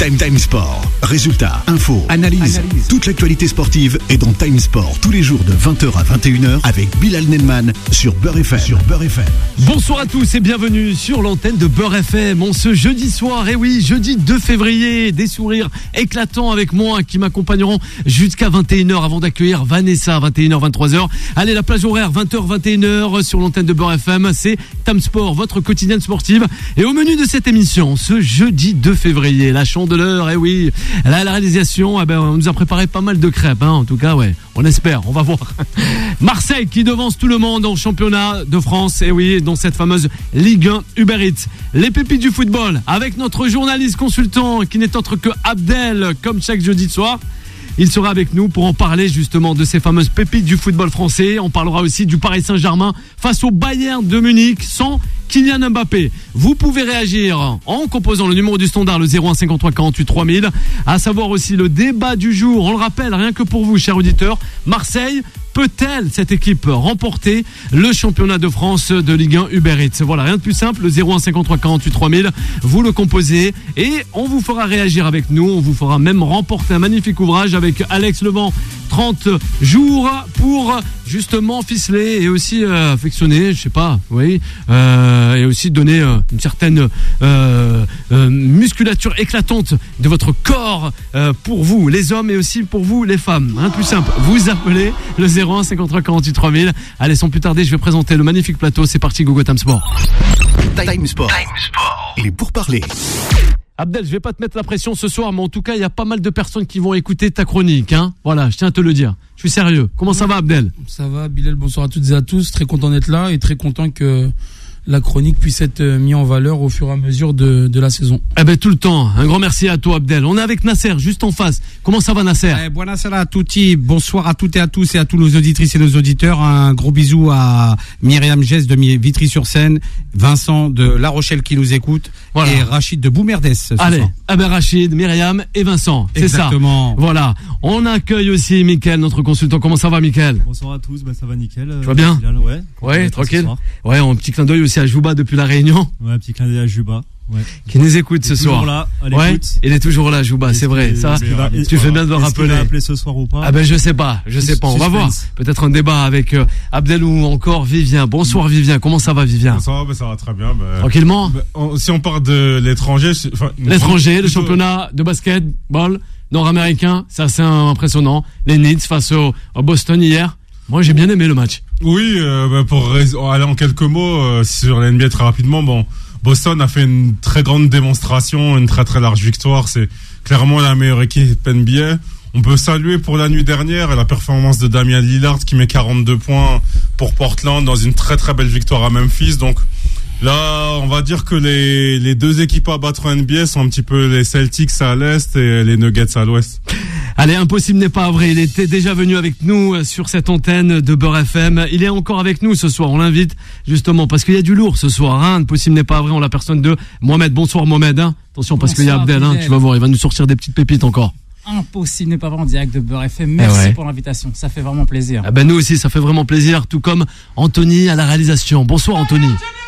Time Sport. Résultats, infos, analyse. Toute l'actualité sportive est dans Time Sport tous les jours de 20h à 21h avec Bilal Nelman sur Beurre FM. Bonsoir à tous et bienvenue sur l'antenne de Beurre FM. On ce jeudi soir, et oui, jeudi 2 février, des sourires éclatants avec moi qui m'accompagneront jusqu'à 21h avant d'accueillir Vanessa, 21h, 23h. Allez, la plage horaire, 20h, 21h sur l'antenne de Beurre FM. C'est Time Sport, votre quotidienne sportive. Et au menu de cette émission, ce jeudi 2 février, la Chandeleur, et oui, la réalisation, on nous a préparé pas mal de crêpes, en tout cas, ouais, on espère, on va voir. Marseille qui devance tout le monde en championnat de France, et oui, dans cette fameuse Ligue 1 Uber Eats. Les pépites du football, avec notre journaliste consultant qui n'est autre que Abdel, comme chaque jeudi soir. Il sera avec nous pour en parler justement de ces fameuses pépites du football français. On parlera aussi du Paris Saint-Germain face au Bayern de Munich sans Kylian Mbappé. Vous pouvez réagir en composant le numéro du standard, le 01 53 48 3000. À savoir aussi le débat du jour. On le rappelle, rien que pour vous, chers auditeurs, Marseille peut-elle, cette équipe, remporter le championnat de France de Ligue 1 Uber Eats? Voilà, rien de plus simple, le 01 53 48 3000, vous le composez et on vous fera réagir avec nous, on vous fera même remporter un magnifique ouvrage avec Alex Levent, 30 jours pour justement ficeler et aussi affectionner, je sais pas, oui, et aussi donner une certaine musculature éclatante de votre corps pour vous, les hommes, et aussi pour vous, les femmes. Rien de plus simple, vous appelez le 01 53 48 3000. Allez, sans plus tarder, je vais présenter le magnifique plateau. C'est parti, Gogo Time Sport. Time Sport. Il est pour parler. Abdel, je vais pas te mettre la pression ce soir, mais en tout cas, il y a pas mal de personnes qui vont écouter ta chronique. Voilà, je tiens à te le dire. Je suis sérieux. Comment ça va, Abdel? Ça va, Bilal, bonsoir à toutes et à tous. Très content d'être là et très content que la chronique puisse être mise en valeur au fur et à mesure de la saison. Tout le temps. Un grand merci à toi, Abdel. On est avec Nasser, juste en face. Comment ça va, Nasser? Buonasera a tutti. Bonsoir à toutes et à tous et à tous nos auditrices et nos auditeurs. Un gros bisou à Myriam Gess de Vitry-sur-Seine, Vincent de La Rochelle qui nous écoute, voilà. Et Rachid de Boumerdès. Allez, Rachid, Myriam et Vincent. C'est exactement ça. Voilà. On accueille aussi Mickaël, notre consultant. Comment ça va, Mickaël? Bonsoir à tous. Ça va nickel. Tu vas bien? Ouais, tranquille. Ouais, un petit clin d'œil aussi à Jouba depuis la Réunion. Ouais, un petit clin d'œil à Jouba. Ouais. Qui nous écoute ce soir. Là, ouais, il est toujours là, Jouba, c'est vrai. Ça, tu fais bien de le rappeler. Il va appeler ce soir ou pas? Je sais pas. On va voir. Peut-être un débat avec Abdel ou encore Vivien. Bonsoir Vivien. Comment ça va, Vivien? Ça va très bien. Tranquillement. Si on parle de l'étranger, le championnat de basketball nord-américain, c'est assez impressionnant. Les Knicks face au Boston hier. Moi, j'ai bien aimé le match. Oui, pour aller en quelques mots sur la NBA très rapidement, Boston a fait une très grande démonstration, une très très large victoire. C'est clairement la meilleure équipe NBA. On peut saluer pour la nuit dernière la performance de Damian Lillard qui met 42 points pour Portland dans une très très belle victoire à Memphis. Donc là, on va dire que les deux équipes à battre en NBA sont un petit peu les Celtics à l'est et les Nuggets à l'ouest. Allez, impossible n'est pas vrai. Il était déjà venu avec nous sur cette antenne de Beurre FM. Il est encore avec nous ce soir. On l'invite justement parce qu'il y a du lourd ce soir. Impossible n'est pas vrai. On la personne de Mohamed. Bonsoir Mohamed. Attention parce qu'il y a Abdel. Tu vas voir, il va nous sortir des petites pépites encore. Impossible n'est pas vrai en direct de Beurre FM. Merci pour l'invitation. Ça fait vraiment plaisir. Nous aussi, ça fait vraiment plaisir. Tout comme Anthony à la réalisation. Bonsoir Anthony.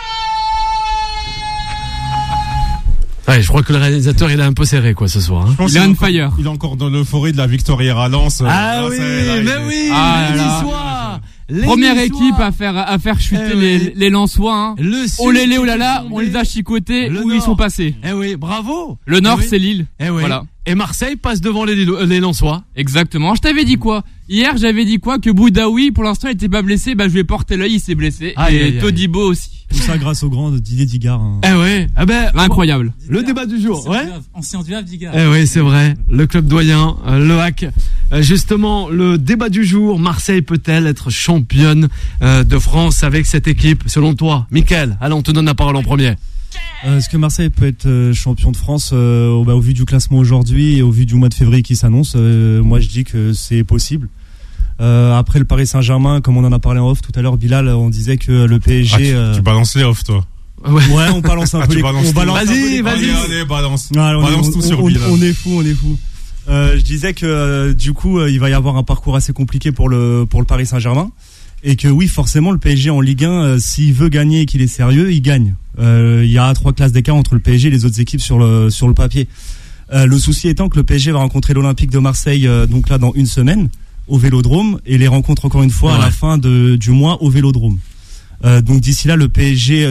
Ouais, je crois que le réalisateur il est un peu serré ce soir. Il est on fire. Il est encore dans l'euphorie de la victoire hier à Lens. Lundi soir. Première équipe à faire chuter les Lensois. Oh lélé, oh là là, on les a chicotés où ils sont passés. Bravo. Le Nord, c'est Lille. Voilà. Et Marseille passe devant les Lensois. Exactement. Je t'avais dit quoi? Hier, j'avais dit quoi? Que Boudaoui, pour l'instant, il était pas blessé. Je vais porter l'œil, il s'est blessé. Et Todibo aussi. Tout ça grâce au grand Didier Digard. Incroyable. Le débat du jour. Ancien duel Digard. C'est vrai. Le club doyen, le HAC. Justement, le débat du jour. Marseille peut-elle être championne de France avec cette équipe, selon toi? Mickaël, allez, on te donne la parole en premier. Est-ce que Marseille peut être champion de France au vu du classement aujourd'hui et au vu du mois de février qui s'annonce? Moi, je dis que c'est possible. Après le Paris Saint-Germain, comme on en a parlé en off tout à l'heure, Bilal, on disait que le PSG... Tu balances les off, toi? Ouais, on balance un peu les... Vas-y. Allez, balance. Balance tout sur Bilal. On est fou. Je disais que du coup, il va y avoir un parcours assez compliqué pour le Paris Saint-Germain. Et que oui, forcément, le PSG en Ligue 1, s'il veut gagner et qu'il est sérieux, il gagne. Il y a 3 classes d'écart entre le PSG et les autres équipes sur le papier. Le souci étant que le PSG va rencontrer l'Olympique de Marseille donc là dans une semaine au Vélodrome et les rencontre encore une fois à la fin du mois au Vélodrome. Donc d'ici là le PSG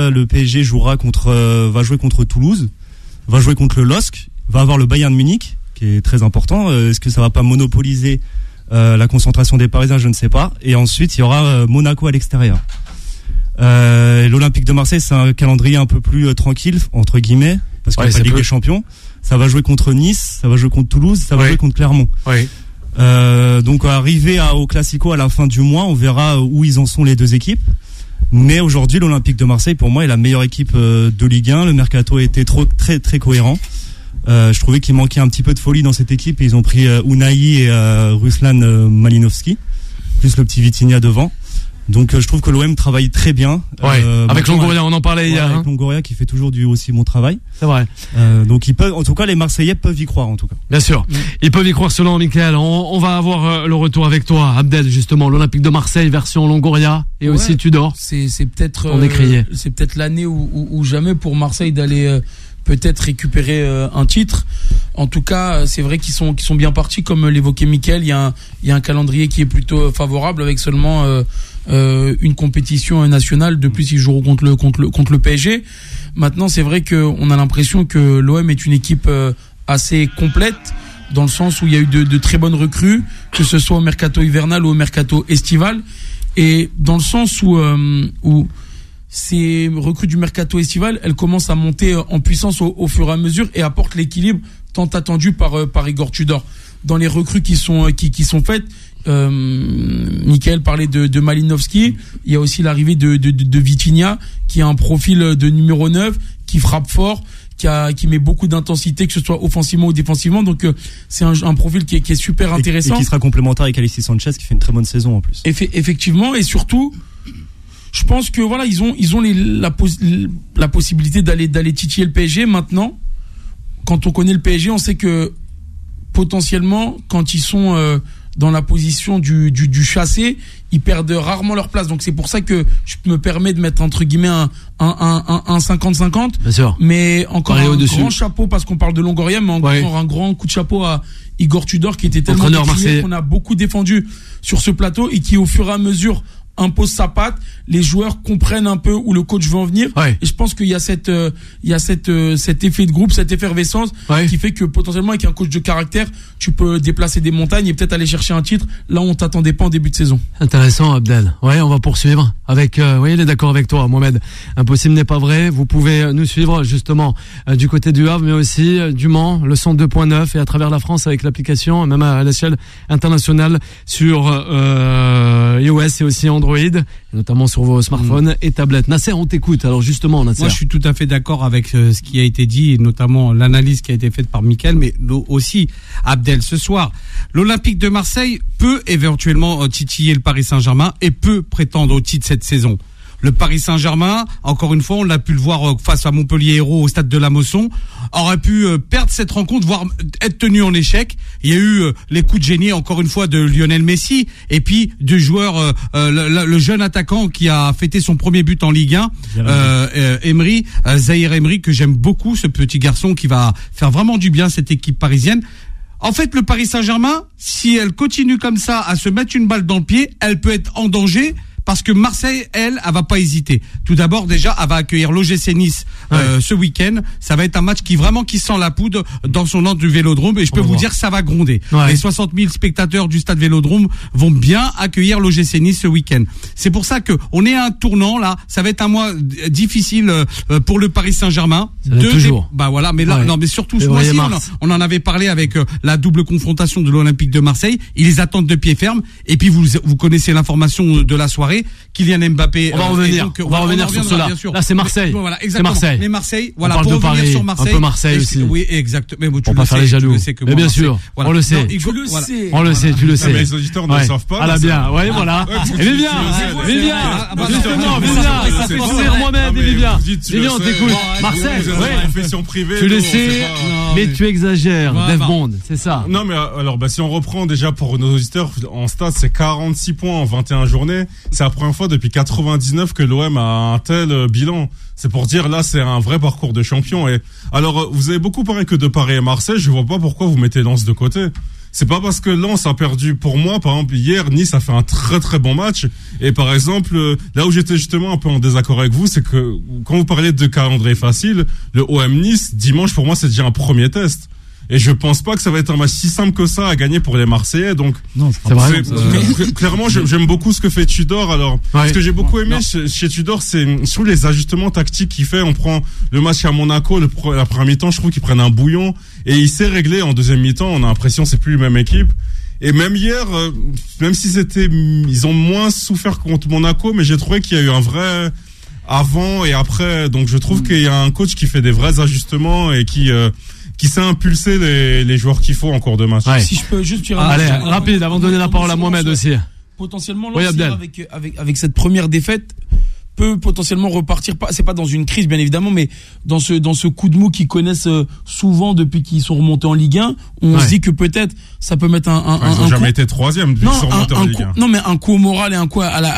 va jouer contre Toulouse, va jouer contre le LOSC, va avoir le Bayern de Munich qui est très important. Est-ce que ça va pas monopoliser la concentration des Parisiens, je ne sais pas. Et ensuite il y aura Monaco à l'extérieur. L'Olympique de Marseille, c'est un calendrier un peu plus tranquille entre guillemets parce qu'il y a pas de Ligue des Champions. Ça va jouer contre Nice, ça va jouer contre Toulouse, ça va jouer contre Clermont. Donc arrivé au Classico à la fin du mois, on verra où ils en sont les deux équipes. Mais aujourd'hui, l'Olympique de Marseille, pour moi, est la meilleure équipe de Ligue 1. Le mercato a été très très cohérent. Je trouvais qu'il manquait un petit peu de folie dans cette équipe et ils ont pris Unai et Ruslan Malinovski, plus le petit Vitinha devant. Donc je trouve que l'OM travaille très bien. Avec Longoria, on en parlait hier. Avec Longoria qui fait toujours aussi bon travail. C'est vrai. Donc ils peuvent, en tout cas les Marseillais peuvent y croire en tout cas. Bien sûr, ils peuvent y croire selon Mickaël. On va avoir le retour avec toi, Abdel, justement, l'Olympique de Marseille version Longoria et aussi Tudor. C'est peut-être c'est peut-être l'année où jamais pour Marseille d'aller peut-être récupérer un titre. En tout cas, c'est vrai qu'ils sont bien partis, comme l'évoquait Mickaël. Il y a un calendrier qui est plutôt favorable avec seulement une compétition nationale. De plus, ils joueront contre le PSG. Maintenant, c'est vrai qu'on a l'impression que l'OM est une équipe assez complète, dans le sens où il y a eu de très bonnes recrues, que ce soit au mercato hivernal ou au mercato estival, et dans le sens où ces recrues du mercato estival, elles commencent à monter en puissance au fur et à mesure et apportent l'équilibre tant attendu par Igor Tudor. Dans les recrues qui sont faites, Mickaël parlait de Malinovski, il y a aussi l'arrivée de Vitinha, qui a un profil de numéro 9, qui frappe fort, qui met beaucoup d'intensité, que ce soit offensivement ou défensivement. Donc c'est un profil qui est super intéressant. Et qui sera complémentaire avec Alexis Sanchez, qui fait une très bonne saison en plus. Effectivement, et surtout, je pense que voilà, ils ont la possibilité d'aller titiller le PSG. Maintenant, quand on connaît le PSG, on sait que potentiellement, quand ils sont dans la position du chassé, ils perdent rarement leur place. Donc c'est pour ça que je me permets de mettre entre guillemets un 50-50. Bien sûr. Mais encore un grand chapeau, parce qu'on parle de Longoria, mais encore un grand coup de chapeau à Igor Tudor, qui était tellement décrié, qu'on a beaucoup défendu sur ce plateau et qui au fur et à mesure impose sa patte, les joueurs comprennent un peu où le coach veut en venir, et je pense qu'il y a cet effet de groupe, cette effervescence qui fait que potentiellement avec un coach de caractère, tu peux déplacer des montagnes et peut-être aller chercher un titre là où on t'attendait pas en début de saison. Intéressant, Abdel. On va poursuivre avec il est d'accord avec toi, Mohamed. Impossible n'est pas vrai. Vous pouvez nous suivre justement du côté du Havre, mais aussi du Mans, le 102.9 et à travers la France avec l'application, même à l'échelle internationale sur iOS et aussi Android, et notamment sur vos smartphones et tablettes. Nasser, on t'écoute. Alors justement, Nasser. Moi, je suis tout à fait d'accord avec ce qui a été dit, et notamment l'analyse qui a été faite par Mickaël, mais aussi Abdel. Ce soir, l'Olympique de Marseille peut éventuellement titiller le Paris Saint-Germain et peut prétendre au titre cette saison. Le Paris Saint-Germain, encore une fois, on l'a pu le voir face à Montpellier Hérault au stade de la Mosson, aurait pu perdre cette rencontre, voire être tenu en échec. Il y a eu les coups de génie, encore une fois, de Lionel Messi, et puis du joueur, le jeune attaquant qui a fêté son premier but en Ligue 1, Zahir Emery, que j'aime beaucoup, ce petit garçon qui va faire vraiment du bien à cette équipe parisienne. En fait, le Paris Saint-Germain, si elle continue comme ça à se mettre une balle dans le pied, elle peut être en danger. Parce que Marseille, elle va pas hésiter. Tout d'abord, déjà, elle va accueillir l'OGC Nice ce week-end. Ça va être un match qui sent la poudre dans son ordre du Vélodrome. Et je peux vous dire que ça va gronder. Les 60 000 spectateurs du stade Vélodrome vont bien accueillir l'OGC Nice ce week-end. C'est pour ça que on est à un tournant là. Ça va être un mois difficile pour le Paris Saint-Germain. Toujours. Mais là, non, mais surtout ce mois-ci, on en avait parlé avec la double confrontation de l'Olympique de Marseille. Ils les attendent de pied ferme. Et puis vous connaissez l'information de la soirée. Kylian Mbappé. On va revenir sur cela. Là, c'est Marseille. Voilà, c'est Marseille. Mais Marseille, voilà. On parle pour de revenir Paris, sur Marseille. Un peu Marseille aussi. Oui, exactement. Mais pour pas faire les jaloux. Mais bien sûr. On le sait. On le sait, tu le sais. Mais les auditeurs ne le savent pas. Ah là, bien. Ouais, voilà. Et viens. Justement, viens. Mohamed, et viens. Viens, on t'écoute. Marseille. Confession privée. Tu le sais, mais tu exagères. Dev Bond, c'est ça. Non, mais alors, si on reprend déjà pour nos auditeurs, en stade, c'est 46 points en 21 journées. C'est c'est la première fois depuis 99 que l'OM a un tel bilan. C'est pour dire, là, c'est un vrai parcours de champion. Et alors, vous avez beaucoup parlé que de Paris et Marseille. Je vois pas pourquoi vous mettez Lens de côté. C'est pas parce que Lens a perdu. Pour moi, par exemple, hier, Nice a fait un très très bon match. Et par exemple, là où j'étais justement un peu en désaccord avec vous, c'est que quand vous parlez de calendrier facile, le OM Nice, dimanche, pour moi, c'est déjà un premier test. Et je pense pas que ça va être un match si simple que ça à gagner pour les Marseillais. Donc, non, c'est vrai. Clairement, j'aime beaucoup ce que fait Tudor. Alors, ce que j'ai beaucoup aimé chez Tudor, c'est sur les ajustements tactiques qu'il fait. On prend le match à Monaco, la première mi-temps, je trouve qu'ils prennent un bouillon et il s'est réglé en deuxième mi-temps. On a l'impression que c'est plus la même équipe. Et même hier, même si ils ont moins souffert contre Monaco, mais j'ai trouvé qu'il y a eu un vrai avant et après. Donc, je trouve qu'il y a un coach qui fait des vrais ajustements et qui sait impulser les joueurs qu'il faut en cours de match. Ouais. Si je peux juste allez, rapide, avant de donner la parole à Mohamed aussi. Potentiellement, avec cette première défaite, peut potentiellement repartir. C'est pas dans une crise, bien évidemment, mais dans ce coup de mou qu'ils connaissent souvent depuis qu'ils sont remontés en Ligue 1. On se dit que peut-être ça peut mettre ils n'ont jamais été troisième depuis qu'ils sont remontés en Ligue 1. Non, mais un coup au moral et un coup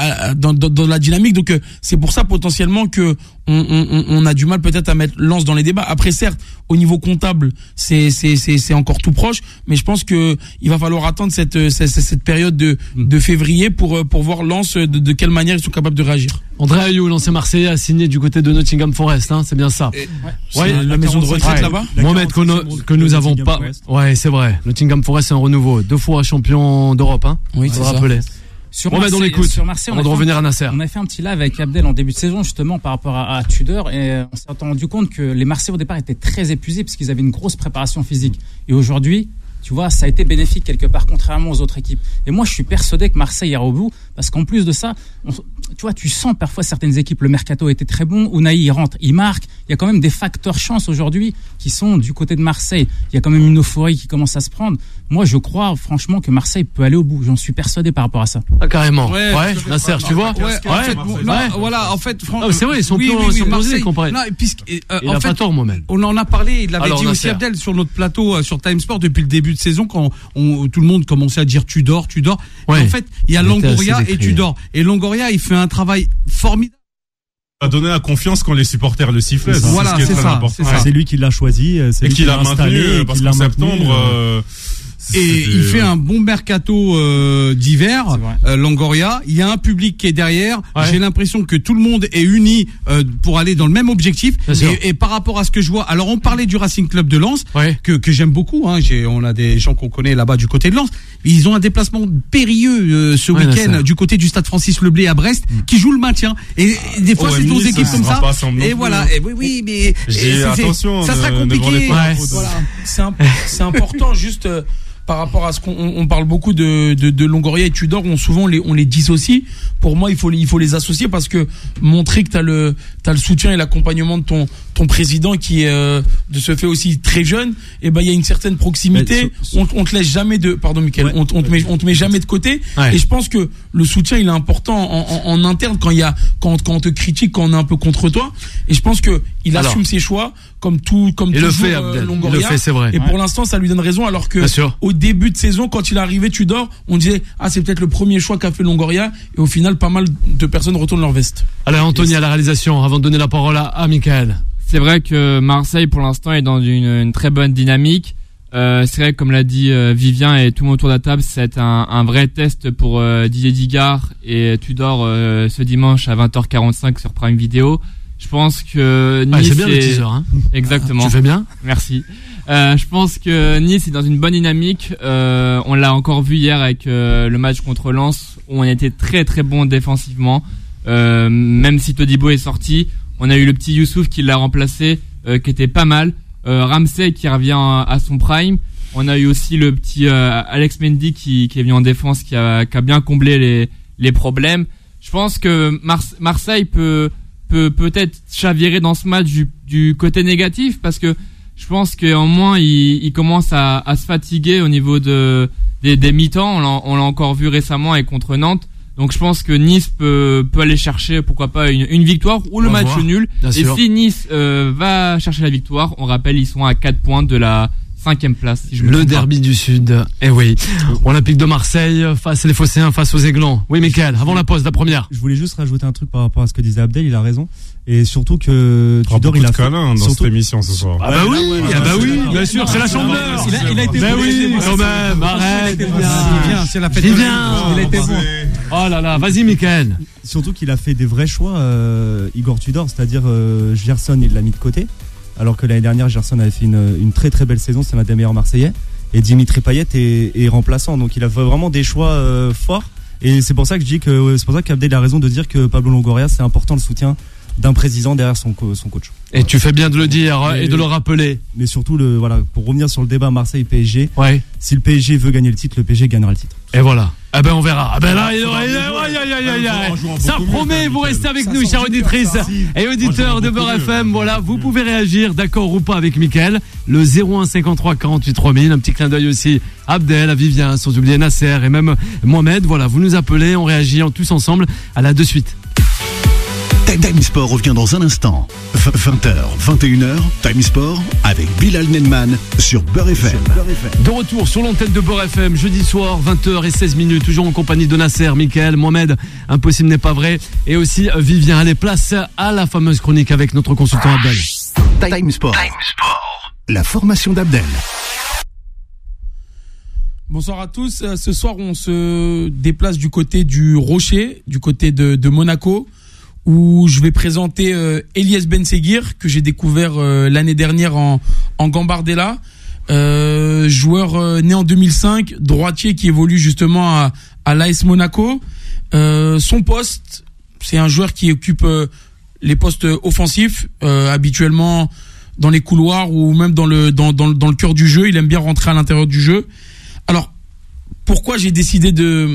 dans la dynamique. Donc c'est pour ça potentiellement que on a du mal peut-être à mettre Lens dans les débats. Après, certes, au niveau comptable, c'est encore tout proche, mais je pense que il va falloir attendre cette période de février pour voir Lens de quelle manière ils sont capables de réagir. André Ayew, l'ancien Marseillais, a signé du côté de Nottingham Forest, hein, c'est bien ça. La maison de retraite là-bas. Mohamed, que nous avons pas. Ouais, c'est vrai. Nottingham Forest, c'est un renouveau. 2 fois champion d'Europe, hein. Oui, c'est ça. Rappeler. Sur Marseille, on va revenir à Nasser. On a fait un petit live avec Abdel en début de saison justement par rapport à Tudor et on s'est rendu compte que les Marseillais au départ étaient très épuisés parce qu'ils avaient une grosse préparation physique. Et aujourd'hui, tu vois, ça a été bénéfique quelque part, contrairement aux autres équipes. Et moi, je suis persuadé que Marseille ira au bout, parce qu'en plus de ça, tu vois, tu sens parfois certaines équipes, le mercato était très bon, Unai, il rentre, il marque. Il y a quand même des facteurs chance aujourd'hui qui sont du côté de Marseille. Il y a quand même une euphorie qui commence à se prendre. Moi, je crois franchement que Marseille peut aller au bout. J'en suis persuadé par rapport à ça. Ah, carrément. Ouais, Nasser, tu vois. Voilà, en fait, franchement. C'est vrai, ils sont Marseille comparés. Non, il a pas tort, Mohamed. On en a parlé, il l'avait dit aussi Abdel sur notre plateau sur Time Sport depuis le début de saison quand tout le monde commençait à dire Tudor. Ouais. En fait, il y a Longoria et Tudor. Et Longoria, il fait un travail formidable. A donné la confiance quand les supporters le sifflaient. Voilà, c'est ça. C'est lui qui l'a choisi, c'est lui qui l'a maintenu parce qu'en septembre. Et il fait un bon mercato d'hiver, Longoria. Il y a un public qui est derrière. Ouais. J'ai l'impression que tout le monde est uni pour aller dans le même objectif. Et par rapport à ce que je vois, alors on parlait du Racing Club de Lens, que j'aime beaucoup. Hein. On a des gens qu'on connaît là-bas du côté de Lens. Ils ont un déplacement périlleux ce week-end du côté du stade Francis Leblay à Brest, qui joue le maintien. Et des fois, c'est nos équipes comme ça. Et voilà. Et oui, mais attention, ça sera compliqué. Voilà. C'est important juste. Par rapport à ce qu'on parle beaucoup de Longoria et Tudor, on les dissocie. Pour moi, il faut les associer parce que montrer que t'as le soutien et l'accompagnement de ton président qui est de ce fait aussi très jeune. Et il y a une certaine proximité. On te laisse jamais pardon Mickaël, on te met jamais de côté. Ouais. Et je pense que le soutien il est important en interne quand on te critique, quand on est un peu contre toi. Et je pense que il assume ses choix comme toujours Longoria. Il le fait, c'est vrai. Et pour l'instant, ça lui donne raison alors que au début de saison, quand il est arrivé Tudor, on disait c'est peut-être le premier choix qu'a fait Longoria. Et au final, pas mal de personnes retournent leur veste. Alors Anthony à la réalisation, avant de donner la parole à Mickaël. C'est vrai que Marseille, pour l'instant, est dans une très bonne dynamique. C'est vrai que, comme l'a dit Vivien et tout le monde autour de la table, c'est un vrai test pour Didier Digard et Tudor ce dimanche à 20h45 sur Prime Video. Je pense que Nice c'est bien le teaser, hein. Exactement. Tu fais bien. Merci. Je pense que Nice est dans une bonne dynamique. On l'a encore vu hier avec le match contre Lens où on était très très bon défensivement. Même si Todibo est sorti, on a eu le petit Youssouf qui l'a remplacé, qui était pas mal. Ramsey qui revient à son prime. On a eu aussi le petit Alex Mendy qui est venu en défense, qui a bien comblé les problèmes. Je pense que Marseille peut-être chavirer dans ce match du côté négatif parce que je pense qu'en moins il commence à se fatiguer au niveau des mi-temps. On l'a encore vu récemment et contre Nantes. Donc je pense que Nice peut aller chercher pourquoi pas une victoire ou le match nul. Et si Nice va chercher la victoire, on rappelle ils sont à 4 points de la 5e place. Si le derby du Sud. Eh oui. Olympique de Marseille face les Phocéens, face aux Aiglons. Oui, Mickaël, avant la pause, la première. Je voulais juste rajouter un truc par rapport à ce que disait Abdel, il a raison. Et surtout que Tudor, il a fait dans cette émission ce soir. Ah bah oui, bien sûr, c'est la chandeleur. Il a été bon. Oui, quand même, arrête. C'est la fête. Il a été bon. Oh là là, vas-y Mickaël. Surtout qu'il a fait des vrais choix, Igor Tudor, c'est-à-dire Gerson, il l'a mis de côté. Alors que l'année dernière, Gerson avait fait une très très belle saison, c'est l'un des meilleurs Marseillais. Et Dimitri Payet est remplaçant, donc il a fait vraiment des choix forts. Et c'est pour ça que je dis que c'est pour ça qu'Abdel a raison de dire que Pablo Longoria, c'est important le soutien d'un président derrière son coach. Et tu fais bien de le dire et de le rappeler. Mais surtout, pour revenir sur le débat Marseille-PSG, ouais. Si le PSG veut gagner le titre, le PSG gagnera le titre. Et voilà. Ah ben on verra. Ah ben là, ça promet, vous restez avec nous, chères auditrices et auditeurs de Beurre FM. Voilà, vous pouvez réagir, d'accord ou pas avec Mickaël. Le 01 53 48 3000. Un petit clin d'œil aussi à Abdel, à Vivien, sans oublier Nasser et même Mohamed. Voilà, vous nous appelez, on réagit tous ensemble. À la de suite. Time Sport revient dans un instant. 20h, 21h, Time Sport avec Bilal Nenman sur Beurre FM. De retour sur l'antenne de Beurre FM, jeudi soir, 20h16, toujours en compagnie de Nasser, Mickaël, Mohamed, impossible n'est pas vrai, et aussi Vivien. Allez, place à la fameuse chronique avec notre consultant Abdel. Time Sport. La formation d'Abdel. Bonsoir à tous. Ce soir, on se déplace du côté du Rocher, du côté de Monaco, où je vais présenter Elias Benseguir, que j'ai découvert l'année dernière en Gambardella, joueur né en 2005, droitier qui évolue justement à l'AS Monaco. Son poste, c'est un joueur qui occupe les postes offensifs, habituellement dans les couloirs ou même dans le cœur du jeu. Il aime bien rentrer à l'intérieur du jeu. Alors, pourquoi j'ai décidé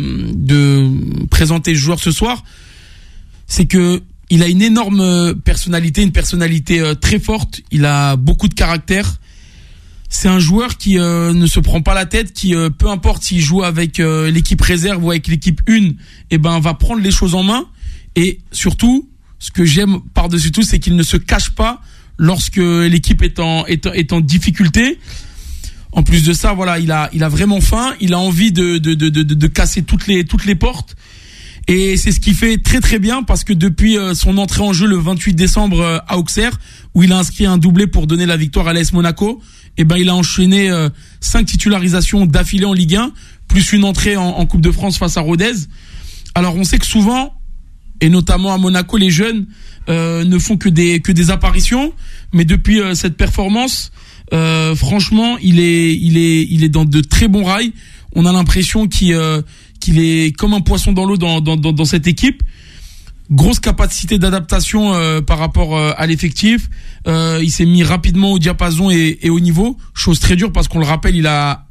de présenter ce joueur ce soir ? C'est que il a une énorme personnalité, une personnalité très forte. Il a beaucoup de caractère. C'est un joueur qui ne se prend pas la tête, qui peu importe s'il joue avec l'équipe réserve ou avec l'équipe 1, va prendre les choses en main. Et surtout, ce que j'aime par-dessus tout, c'est qu'il ne se cache pas lorsque l'équipe est en difficulté. En plus de ça, voilà, il a vraiment faim. Il a envie de casser toutes les portes. Et c'est ce qu'il fait très très bien, parce que depuis son entrée en jeu le 28 décembre à Auxerre, où il a inscrit un doublé pour donner la victoire à l'AS Monaco, il a enchaîné 5 titularisations d'affilée en Ligue 1, plus une entrée en Coupe de France face à Rodez. Alors on sait que souvent, et notamment à Monaco, les jeunes ne font que des apparitions, mais depuis cette performance, franchement, il est dans de très bons rails. On a l'impression qu'il est comme un poisson dans l'eau dans cette équipe. Grosse capacité d'adaptation par rapport à l'effectif. Il s'est mis rapidement au diapason et au niveau. Chose très dure, parce qu'on le rappelle, il a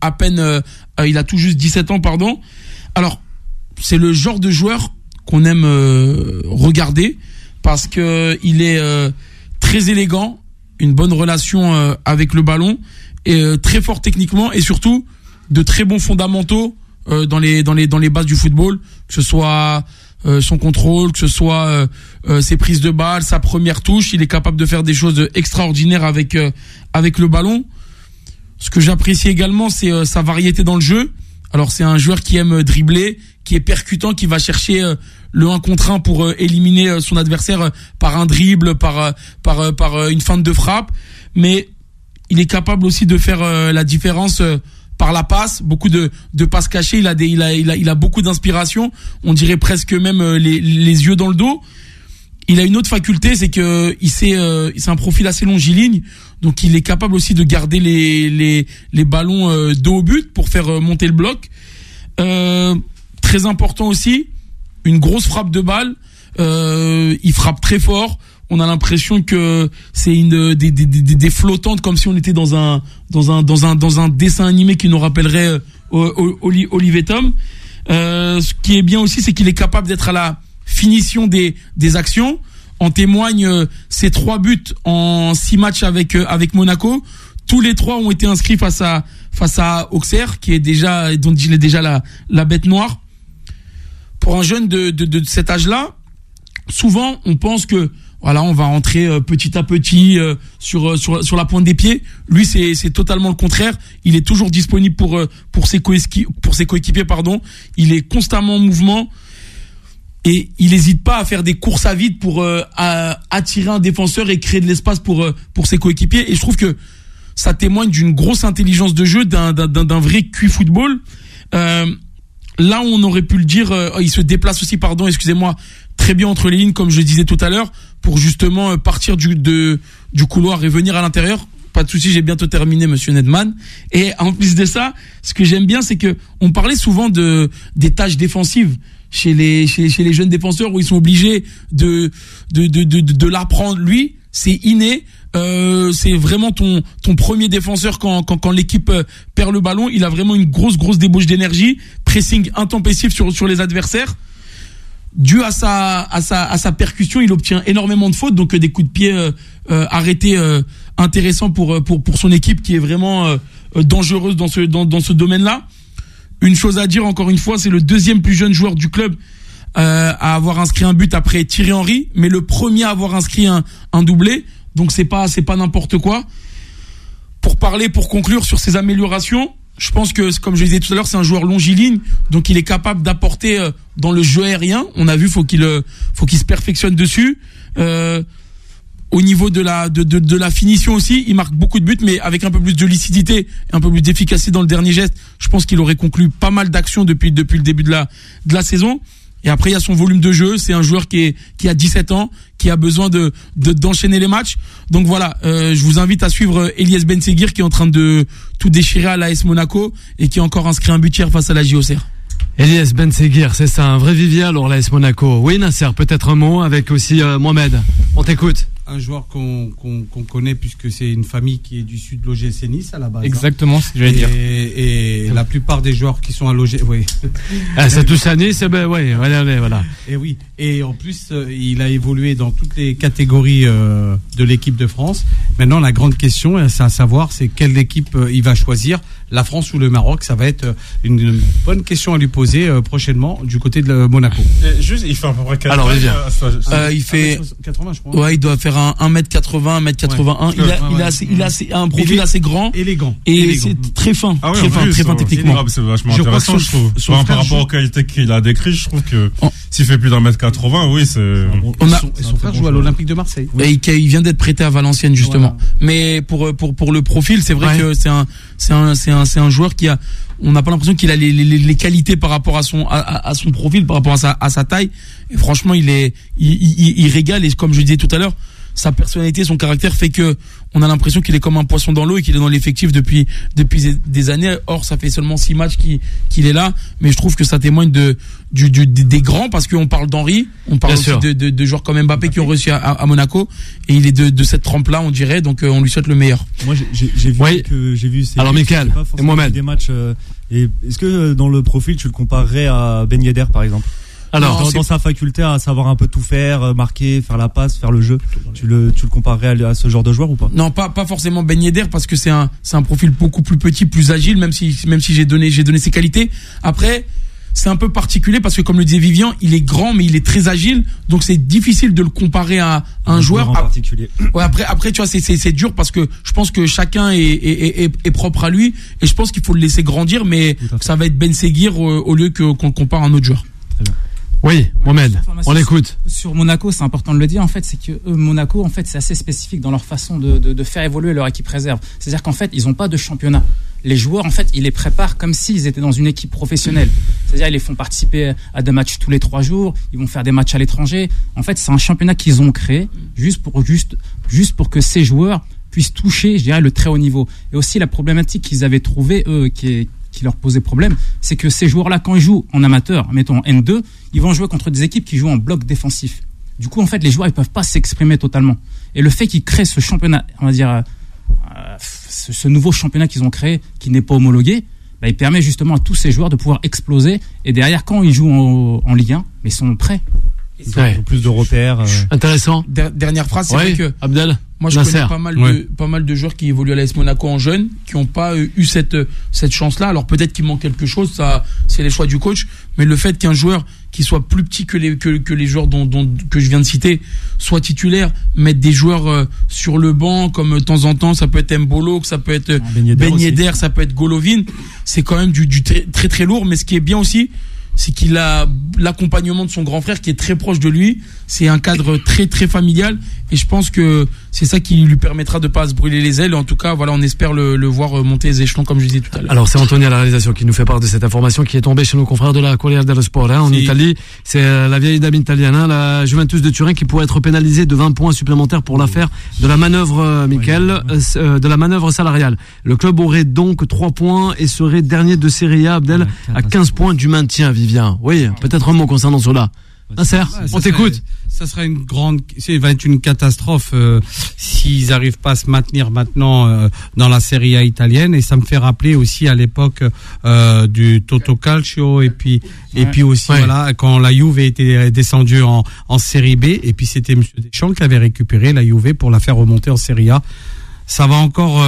tout juste 17 ans, pardon. Alors, c'est le genre de joueur qu'on aime regarder, parce que il est très élégant, une bonne relation avec le ballon, et très fort techniquement, et surtout de très bons fondamentaux dans les bases du football, que ce soit son contrôle, que ce soit ses prises de balle, sa première touche. Il est capable de faire des choses extraordinaires avec le ballon. Ce que j'apprécie également, c'est sa variété dans le jeu. Alors c'est un joueur qui aime dribbler, qui est percutant, qui va chercher le 1 contre 1 pour éliminer son adversaire par un dribble, par une feinte de frappe, mais il est capable aussi de faire la différence par la passe, beaucoup de passes cachées. Il a beaucoup d'inspiration. On dirait presque même les yeux dans le dos. Il a une autre faculté, c'est que c'est un profil assez longiligne, donc il est capable aussi de garder les ballons dos au but pour faire monter le bloc. Très important aussi, une grosse frappe de balle. Il frappe très fort. On a l'impression que c'est des flottantes, comme si on était dans un dessin animé qui nous rappellerait Olivier Tom. Ce qui est bien aussi, c'est qu'il est capable d'être à la finition des actions. En témoigne ses 3 buts en 6 matchs avec Monaco. Tous les 3 ont été inscrits face à Auxerre, dont il est déjà la bête noire. Pour un jeune de cet âge-là, souvent on pense que voilà, on va rentrer petit à petit sur la pointe des pieds. Lui, c'est totalement le contraire. Il est toujours disponible pour ses coéquipiers, pardon. Il est constamment en mouvement et il n'hésite pas à faire des courses à vide pour attirer un défenseur et créer de l'espace pour ses coéquipiers. Et je trouve que ça témoigne d'une grosse intelligence de jeu, d'un vrai QI football. Là où on aurait pu le dire, il se déplace aussi, très bien entre les lignes, comme je le disais tout à l'heure, pour justement partir du couloir et venir à l'intérieur. Pas de souci, j'ai bientôt terminé, monsieur Nedman. Et en plus de ça, ce que j'aime bien, c'est que on parlait souvent des tâches défensives chez les jeunes défenseurs où ils sont obligés de l'apprendre. Lui, c'est inné. C'est vraiment ton premier défenseur quand l'équipe perd le ballon. Il a vraiment une grosse débauche d'énergie, pressing intempestif sur les adversaires. Dû à sa percussion, il obtient énormément de fautes, donc des coups de pied arrêtés intéressants pour son équipe qui est vraiment dangereuse dans ce domaine-là. Une chose à dire encore une fois, c'est le deuxième plus jeune joueur du club à avoir inscrit un but après Thierry Henry, mais le premier à avoir inscrit un doublé. Donc c'est pas n'importe quoi. Pour conclure sur ses améliorations, je pense que, comme je le disais tout à l'heure, c'est un joueur longiligne, donc il est capable d'apporter dans le jeu aérien. On a vu, faut qu'il se perfectionne dessus. Au niveau de la finition aussi, il marque beaucoup de buts, mais avec un peu plus de lucidité et un peu plus d'efficacité dans le dernier geste. Je pense qu'il aurait conclu pas mal d'actions depuis le début de la saison. Et après, il y a son volume de jeu. C'est un joueur qui a 17 ans, qui a besoin d'enchaîner les matchs. Donc voilà, je vous invite à suivre Elias Benseghir qui est en train de tout déchirer à l'AS Monaco et qui a encore inscrit un but hier face à la JOCR. Elias Benseghir, c'est ça, un vrai vivier alors l'AS Monaco. Oui, Nasser, peut-être un mot avec aussi Mohamed. On t'écoute. Un joueur qu'on connaît puisque c'est une famille qui est du sud de l'OGC Nice à la base. Exactement, ce que j'allais dire. Et la plupart des joueurs qui sont à l'OGC, oui. Ça touche à Nice, voilà. Et oui. Et en plus, il a évolué dans toutes les catégories de l'équipe de France. Maintenant, la grande question, c'est à savoir, c'est quelle équipe il va choisir, la France ou le Maroc. Ça va être une bonne question à lui poser prochainement du côté de Monaco. Juste, il fait à peu près 4 Alors, il fait 80, je crois. Ouais, il doit faire un 1m80, 1m81. Il a un profil assez grand. Élégant. Et c'est très fin. Ah oui, très fin techniquement. C'est vachement intéressant, je trouve. Par rapport aux qualités qu'il a décrites, je trouve que s'il fait plus d'1m80, oui, c'est... Son frère joue à l'Olympique de Marseille. Et il vient d'être prêté à Valenciennes, justement. Voilà. Mais pour le profil, c'est vrai que c'est un joueur qui a, on n'a pas l'impression qu'il a les qualités par rapport à son profil, par rapport à sa taille. Et franchement, il régale. Et comme je disais tout à l'heure, sa personnalité, son caractère fait que on a l'impression qu'il est comme un poisson dans l'eau et qu'il est dans l'effectif depuis des années. Or, ça fait seulement 6 matchs qu'il est là. Mais je trouve que ça témoigne des grands, parce qu'on parle d'Henry, on parle aussi de joueurs comme Mbappé qui ont réussi à Monaco, et il est de cette trempe-là, on dirait. Donc, on lui souhaite le meilleur. Moi, j'ai vu. Alors, Michael et Mohamed. Des matchs. Et est-ce que dans le profil, tu le comparerais à Ben Yedder, par exemple? Alors, dans sa faculté à savoir un peu tout faire, marquer, faire la passe, faire le jeu, tu le comparerais à ce genre de joueur ou pas? Non, pas forcément Ben Yedder, parce que c'est un profil beaucoup plus petit, plus agile, même si j'ai donné ses qualités. Après, c'est un peu particulier parce que, comme le disait Vivian, il est grand mais il est très agile, donc c'est difficile de le comparer à un joueur en particulier. Ouais, après tu vois, c'est dur parce que je pense que chacun est propre à lui, et je pense qu'il faut le laisser grandir, mais ça va être Benseghir au lieu qu'on compare à un autre joueur. Très bien. Oui, Mohamed, on l'écoute. Sur Monaco, c'est important de le dire, en fait, c'est que Monaco, en fait, c'est assez spécifique dans leur façon de faire évoluer leur équipe réserve. C'est-à-dire qu'en fait, ils n'ont pas de championnat. Les joueurs, en fait, ils les préparent comme s'ils étaient dans une équipe professionnelle. C'est-à-dire, ils les font participer à des matchs tous les 3 jours, ils vont faire des matchs à l'étranger. En fait, c'est un championnat qu'ils ont créé juste pour que ces joueurs puissent toucher, je dirais, le très haut niveau. Et aussi, la problématique qu'ils avaient trouvée, eux, qui leur posait problème, c'est que ces joueurs-là, quand ils jouent en amateur, mettons en N2, ils vont jouer contre des équipes qui jouent en bloc défensif. Du coup, en fait, les joueurs, ils peuvent pas s'exprimer totalement. Et le fait qu'ils créent ce championnat, on va dire, ce nouveau championnat qu'ils ont créé, qui n'est pas homologué, il permet justement à tous ces joueurs de pouvoir exploser. Et derrière, quand ils jouent en Ligue 1, ils sont prêts. Ils ont plus de repères. Intéressant. Dernière phrase, c'est vrai que Abdel. Moi, je connais pas mal de joueurs qui évoluent à l'AS Monaco en jeune, qui n'ont pas eu cette chance-là. Alors peut-être qu'il manque quelque chose, ça, c'est les choix du coach. Mais le fait qu'un joueur qui soit plus petit que les joueurs que je viens de citer soit titulaire, mettre des joueurs sur le banc, comme de temps en temps, ça peut être Mbolo, ça peut être Ben Yedder, ça peut être Golovin. C'est quand même du très, très très lourd. Mais ce qui est bien aussi, c'est qu'il a l'accompagnement de son grand frère qui est très proche de lui. C'est un cadre très très familial et je pense que c'est ça qui lui permettra de pas se brûler les ailes. En tout cas, voilà, on espère le voir monter les échelons comme je disais tout à l'heure. Alors c'est Anthony à la réalisation qui nous fait part de cette information qui est tombée chez nos confrères de la Corriere dello Sport en Italie. C'est la vieille dame italienne, la Juventus de Turin qui pourrait être pénalisée de 20 points supplémentaires pour l'affaire de la manœuvre, de la manœuvre salariale. Le club aurait donc 3 points et serait dernier de Serie A, Abdel, à 15 points du maintien, Vivien. Oui, peut-être un mot concernant cela. Nasser, on t'écoute. Ça serait ça va être une catastrophe s'ils arrivent pas à se maintenir maintenant dans la Serie A italienne. Et ça me fait rappeler aussi à l'époque du Toto Calcio et puis aussi voilà quand la Juve était descendue en Série B et puis c'était Monsieur Deschamps qui avait récupéré la Juve pour la faire remonter en Série A. Ça va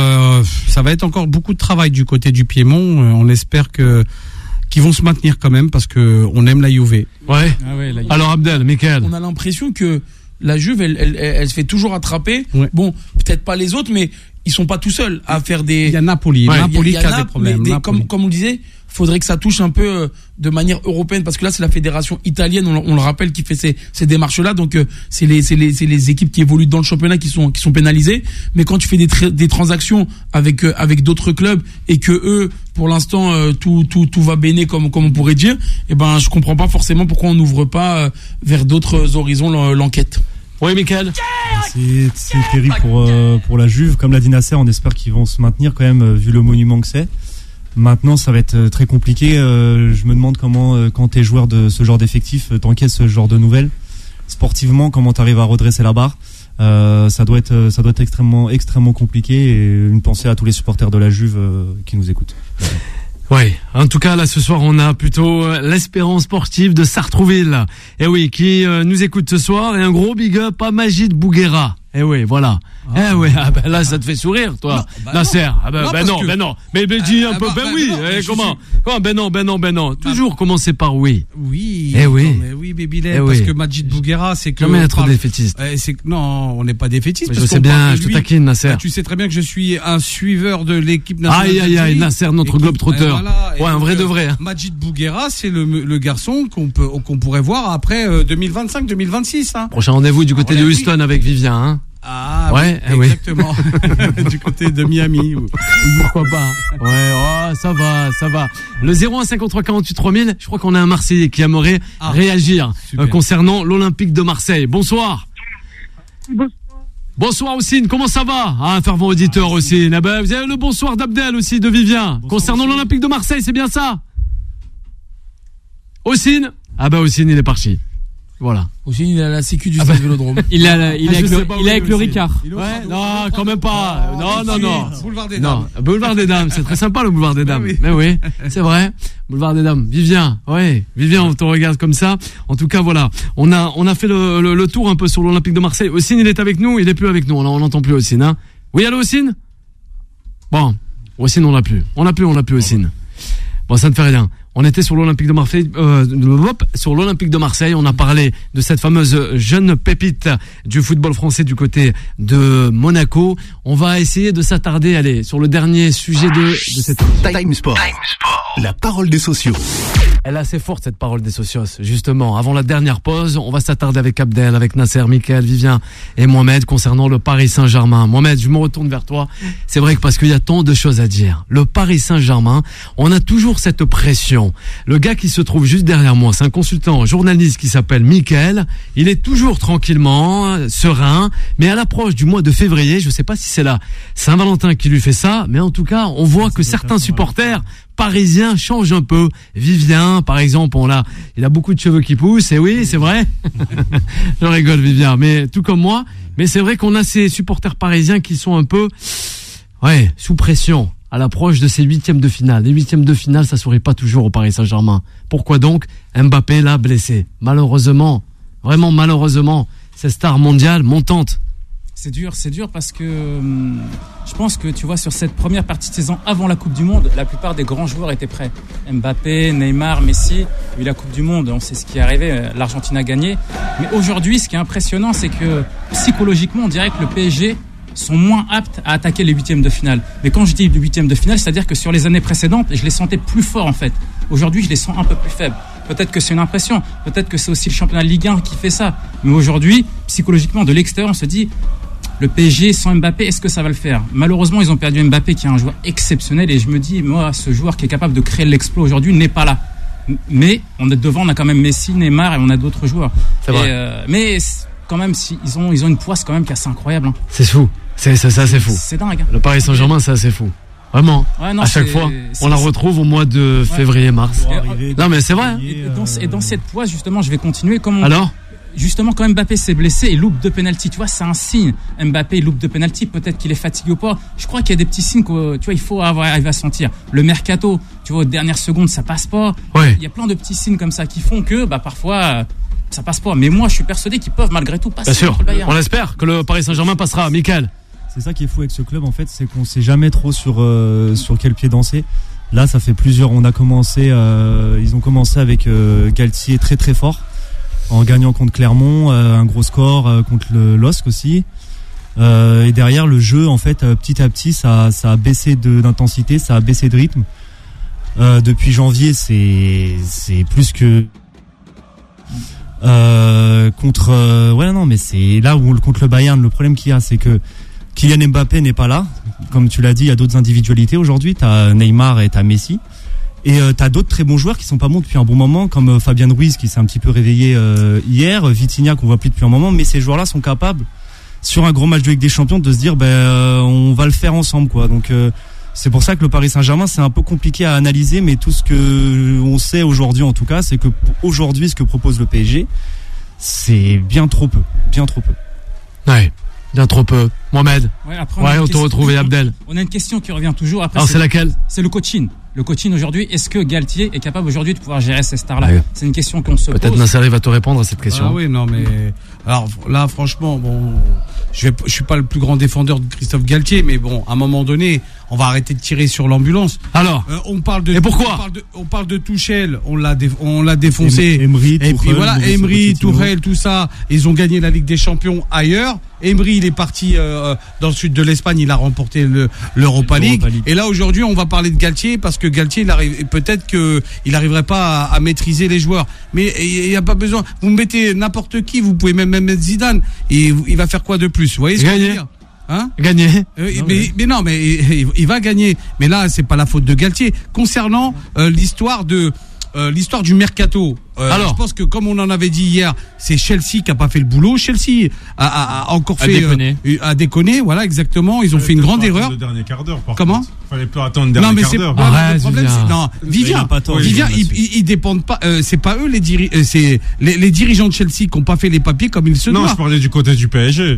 être encore beaucoup de travail du côté du Piémont. On espère qu'ils vont se maintenir quand même parce que on aime la Juve. Ouais. Alors Abdel, Michael. On a l'impression que la Juve, elle se fait toujours attraper. Ouais. Bon, peut-être pas les autres, mais ils sont pas tout seuls à faire des. Il y a Napoli. Napoli qui a des problèmes. Comme on le disait, faudrait que ça touche un peu de manière européenne parce que là c'est la fédération italienne, on le rappelle, qui fait ces démarches-là. Donc c'est les équipes qui évoluent dans le championnat qui sont pénalisées. Mais quand tu fais des transactions avec d'autres clubs et que eux pour l'instant tout va béné comme on pourrait dire, et ben je comprends pas forcément pourquoi on n'ouvre pas vers d'autres horizons l'enquête. Oui, Michael. C'est terrible pour la Juve. Comme l'a dit Nasser, on espère qu'ils vont se maintenir quand même vu le monument que c'est. Maintenant, ça va être très compliqué. Je me demande comment, quand t'es joueur de ce genre d'effectif, t'encaisses ce genre de nouvelles. Sportivement, comment t'arrives à redresser la barre. Ça doit être extrêmement compliqué. Et une pensée à tous les supporters de la Juve qui nous écoutent. Oui, en tout cas là ce soir on a plutôt l'Espérance sportive de Sartrouville. Et oui, qui nous écoute ce soir et un gros big up à Majid Bouguera. Eh oui, voilà. Là ça te fait sourire toi, Nasser. Non. Mais dis un peu comment non. Toujours commencer par oui. Oui. Baby parce que Majid Bouguera c'est que jamais être défaitiste. Non, on n'est pas défaitiste. Je sais bien, je te taquine Nasser. Tu sais très bien que je suis un suiveur de l'équipe nationale. Aïe, Nasser, notre globe-trotteur. Un vrai de vrai. Majid Bouguera, c'est le garçon qu'on pourrait voir après 2025-2026. Hein. Prochain rendez-vous du côté de Houston avec Vivien. Hein. Ah oui, exactement. Du côté de Miami. Pourquoi pas. Ouais, ça va. Le 01 53 48 3000, je crois qu'on a un Marseillais qui aimerait réagir concernant l'Olympique de Marseille. Bonsoir. Bonsoir Ossine, comment ça va? Un fervent auditeur Ossine. Vous avez le bonsoir d'Abdel aussi, de Vivien. Bonsoir, concernant l'Olympique de Marseille, c'est bien ça? Ossine? Ossine, il est parti. Voilà. Ossine, il a la sécu du stade Vélodrome. Il est avec le Ricard. Ouais, non, quand même pas. Non. Boulevard des Dames. Non, Boulevard des Dames, c'est très sympa le Boulevard des Dames. Mais oui, c'est vrai. Boulevard des Dames. Vivien, on te regarde comme ça. En tout cas, voilà. On a fait le tour un peu sur l'Olympique de Marseille. Ossine, il est avec nous, il est plus avec nous. On n'entend plus Ossine, hein. Oui, allô Ossine? Bon, Ossine, on l'a plus. On l'a plus Ossine. Bon, ça ne fait rien. On était sur l'Olympique de Marseille, on a parlé de cette fameuse jeune pépite du football français du côté de Monaco. On va essayer de s'attarder, sur le dernier sujet de cette Time Sport. La parole des socios. Elle est assez forte cette parole des socios, justement. Avant la dernière pause, on va s'attarder avec Abdel, avec Nasser, Michael, Vivien et Mohamed concernant le Paris Saint-Germain. Mohamed, je me retourne vers toi. C'est vrai que parce qu'il y a tant de choses à dire. Le Paris Saint-Germain, on a toujours cette pression. Le gars qui se trouve juste derrière moi, c'est un consultant, journaliste qui s'appelle Michael. Il est toujours tranquillement, serein, mais à l'approche du mois de février, je sais pas si c'est la Saint-Valentin qui lui fait ça, mais en tout cas, on voit que certains supporters parisiens changent un peu. Vivien, par exemple, il a beaucoup de cheveux qui poussent, et oui, c'est vrai. Je rigole, Vivien, mais tout comme moi. Mais c'est vrai qu'on a ces supporters parisiens qui sont un peu, sous pression à l'approche de ces huitièmes de finale. Les huitièmes de finale, ça sourit pas toujours au Paris Saint-Germain. Pourquoi donc? Mbappé l'a blessé. Malheureusement, vraiment malheureusement cette star mondiale montante. C'est dur parce que je pense que tu vois sur cette première partie de saison avant la Coupe du Monde, la plupart des grands joueurs étaient prêts. Mbappé, Neymar, Messi, et la Coupe du Monde, on sait ce qui est arrivé, l'Argentine a gagné. Mais aujourd'hui, ce qui est impressionnant, c'est que psychologiquement, on dirait que le PSG sont moins aptes à attaquer les huitièmes de finale. Mais quand je dis les huitièmes de finale, c'est-à-dire que sur les années précédentes, je les sentais plus forts en fait. Aujourd'hui, je les sens un peu plus faibles. Peut-être que c'est une impression, peut-être que c'est aussi le championnat de Ligue 1 qui fait ça. Mais aujourd'hui, psychologiquement, de l'extérieur, on se dit, le PSG sans Mbappé, est-ce que ça va le faire ? Malheureusement, ils ont perdu Mbappé qui est un joueur exceptionnel et je me dis, moi, ce joueur qui est capable de créer l'exploit aujourd'hui n'est pas là. Mais on a quand même Messi, Neymar et on a d'autres joueurs. C'est vrai. Mais quand même, ils ont une poisse quand même qui est assez incroyable. Hein. C'est fou. C'est assez fou. C'est dingue. Hein. Le Paris Saint-Germain, c'est assez fou. Vraiment. Ouais, non, à chaque fois, on la retrouve au mois de février-mars. Non, mais c'est vrai. Hein. Et dans cette poisse, justement, je vais continuer. Alors ? Justement, quand Mbappé s'est blessé et loupe 2 pénaltys, tu vois, c'est un signe. Mbappé loupe 2 pénaltys, peut-être qu'il est fatigué ou pas. Je crois qu'il y a des petits signes que, tu vois, il faut arriver à sentir. Le mercato, tu vois, aux dernières secondes, ça passe pas. Ouais. Il y a plein de petits signes comme ça qui font que, parfois, ça passe pas. Mais moi, je suis persuadé qu'ils peuvent malgré tout passer. Bien sûr. On espère que le Paris Saint-Germain passera. Michael. C'est ça qui est fou avec ce club, en fait, c'est qu'on sait jamais trop sur quel pied danser. Là, ça fait ils ont commencé avec Galtier très très fort. En gagnant contre Clermont, un gros score contre le LOSC aussi. Et derrière le jeu, en fait, petit à petit, ça a baissé d'intensité, ça a baissé de rythme. Depuis janvier, c'est plus que mais c'est là où contre le Bayern, le problème qu'il y a, c'est que Kylian Mbappé n'est pas là. Comme tu l'as dit, il y a d'autres individualités aujourd'hui. T'as Neymar et t'as Messi. Et t'as d'autres très bons joueurs qui sont pas bons depuis un bon moment, comme Fabien Ruiz qui s'est un petit peu réveillé hier, Vitinha qu'on voit plus depuis un moment, mais ces joueurs-là sont capables sur un gros match de Ligue des Champions de se dire on va le faire ensemble quoi. Donc c'est pour ça que le Paris Saint-Germain c'est un peu compliqué à analyser, mais tout ce que on sait aujourd'hui en tout cas, c'est que aujourd'hui ce que propose le PSG, c'est bien trop peu. Ouais. Bien trop peu. Mohamed. Ouais, on te retrouve et Abdel. On a une question qui revient toujours. Après, alors c'est laquelle ? C'est le coaching. Le coaching aujourd'hui, est-ce que Galtier est capable aujourd'hui de pouvoir gérer ces stars-là ? Ouais. C'est une question qu'on se pose. Peut-être Nasser va te répondre à cette question. Ah oui, non mais alors là franchement, bon, je suis pas le plus grand défendeur de Christophe Galtier, mais bon, à un moment donné, on va arrêter de tirer sur l'ambulance. Alors, on parle de et pourquoi on parle de Tuchel, on l'a défoncé. Emery, et Tuchel, puis voilà, Emery, Tuchel, tout ça, ils ont gagné la Ligue des Champions ailleurs. Emery, il est parti dans le sud de l'Espagne, il a remporté l'Europa League. Et là aujourd'hui, on va parler de Galtier parce que Galtier, peut-être que il n'arriverait pas à maîtriser les joueurs. Mais il n'y a pas besoin. Vous mettez n'importe qui, vous pouvez même mettre Zidane. Et il va faire quoi de plus ? Vous voyez ce que je veux dire ? Gagner. Mais il va gagner. Mais là, c'est pas la faute de Galtier. Concernant l'histoire du mercato. Alors, je pense que comme on en avait dit hier, c'est Chelsea qui a pas fait le boulot. Chelsea a encore a déconné. Voilà, exactement. Ils ont fait une grande erreur. Le dernier quart d'heure. Comment ? Fallait pas attendre le dernier quart d'heure. Le problème, Vivien, ils dépendent pas. C'est pas eux c'est les dirigeants de Chelsea qui ont pas fait les papiers comme ils se doivent. Non, je parlais du côté du PSG.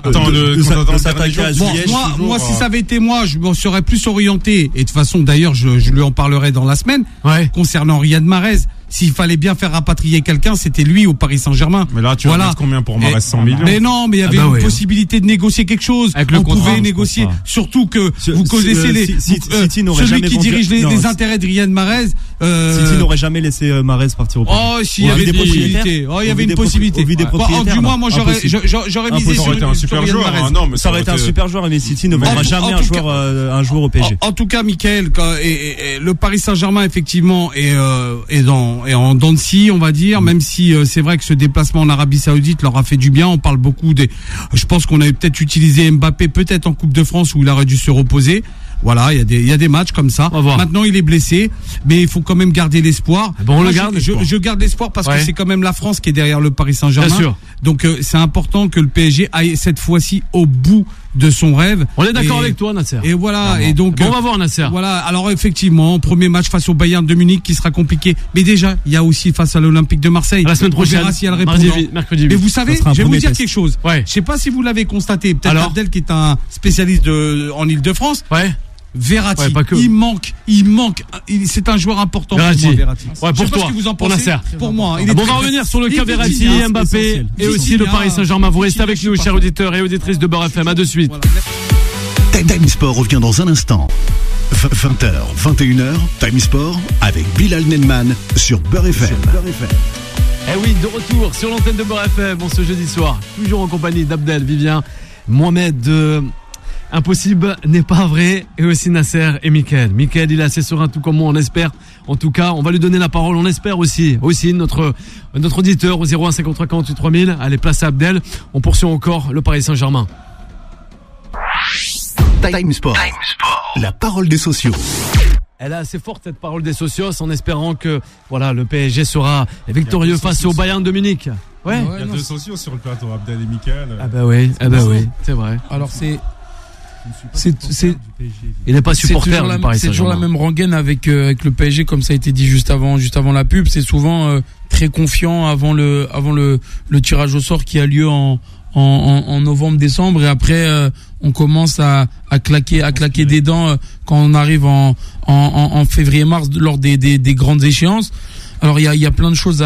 Moi, si ça avait été moi, je m'en serais plus orienté. Et de toute façon, d'ailleurs, je lui en parlerai dans la semaine. Concernant Riyad Mahrez. S'il fallait bien faire rapatrier quelqu'un, c'était lui au Paris Saint-Germain. Mais là, tu vas combien pour Mahrez ? 100 millions. Mais non, mais il y avait une possibilité de négocier quelque chose. On pouvait négocier. Surtout que vous connaissez celui qui dirige les intérêts de Riyad Mahrez. City n'aurait jamais laissé Mahrez partir au Paris. Oh, s'il y avait des possibilités. Il y avait une possibilité. Du moins, moi, j'aurais misé sur un super joueur. Ça aurait été un super joueur, mais City ne vendra jamais un joueur au PSG. En tout cas, Mickaël, le Paris Saint-Germain, effectivement, est en dents de scie, on va dire, même si c'est vrai que ce déplacement en Arabie Saoudite leur a fait du bien. On parle beaucoup je pense qu'on avait peut-être utilisé Mbappé peut-être en Coupe de France où il aurait dû se reposer. Voilà, il y a des matchs comme ça. Maintenant, il est blessé, mais il faut quand même garder l'espoir. Bon, on le garde. Je garde l'espoir parce que c'est quand même la France qui est derrière le Paris Saint-Germain. Bien sûr. Donc c'est important que le PSG aille cette fois-ci au bout de son rêve. On est d'accord avec toi, Nasser. Et voilà. Et donc on va voir, Nasser. Voilà. Alors effectivement, premier match face au Bayern de Munich qui sera compliqué. Mais déjà, il y a aussi face à l'Olympique de Marseille. La semaine prochaine. On verra si elle répond. Mercredi 8. Mais vous savez, je vais vous dire quelque chose. Ouais. Je sais pas si vous l'avez constaté. Peut-être Abdel qui est un spécialiste en Île-de-France. Ouais. Verratti, Ouais, pas que. il manque, c'est un joueur important Verratti. pour moi, Verratti. Ouais, pour toi, ce que vous en pour pensez. Nasser. Pour moi, il est Bon, on très, va revenir sur le cas Et Verratti, Vitinha, Mbappé c'est et aussi Vitinha, le Paris Saint-Germain. Vous restez avec Vitinha, nous, je suis chers pas auditeurs et auditrices de Beurre FM. À de suite. Voilà. Time Sport revient dans un instant. 20h, 21h, Time Sport avec Bilal Nenman sur Beurre FM. Eh oui, de retour sur l'antenne de Beurre FM, ce jeudi soir, toujours en compagnie d'Abdel, Vivien, Mohamed de Impossible n'est pas vrai, et aussi Nasser et Mickaël. Mickaël, il est assez serein, tout comme moi, on espère. En tout cas, on va lui donner la parole, on espère aussi notre auditeur au 01 53 48 3000. Allez, place à Abdel. On poursuit encore le Paris Saint-Germain. Time Sport, la parole des sociaux. Elle est assez forte, cette parole des socios, en espérant que le PSG sera victorieux face au Bayern de Munich. Ouais. Il y a deux socios sur le plateau, Abdel et Mickaël. Ah bah oui, c'est vrai. Alors il n'est pas supporter du Paris Saint-Germain. C'est toujours la même rengaine avec le PSG, comme ça a été dit juste avant la pub. C'est souvent très confiant avant le tirage au sort qui a lieu en novembre-décembre, et après on commence à claquer des dents quand on arrive en février-mars lors des grandes échéances. Alors il y a plein de choses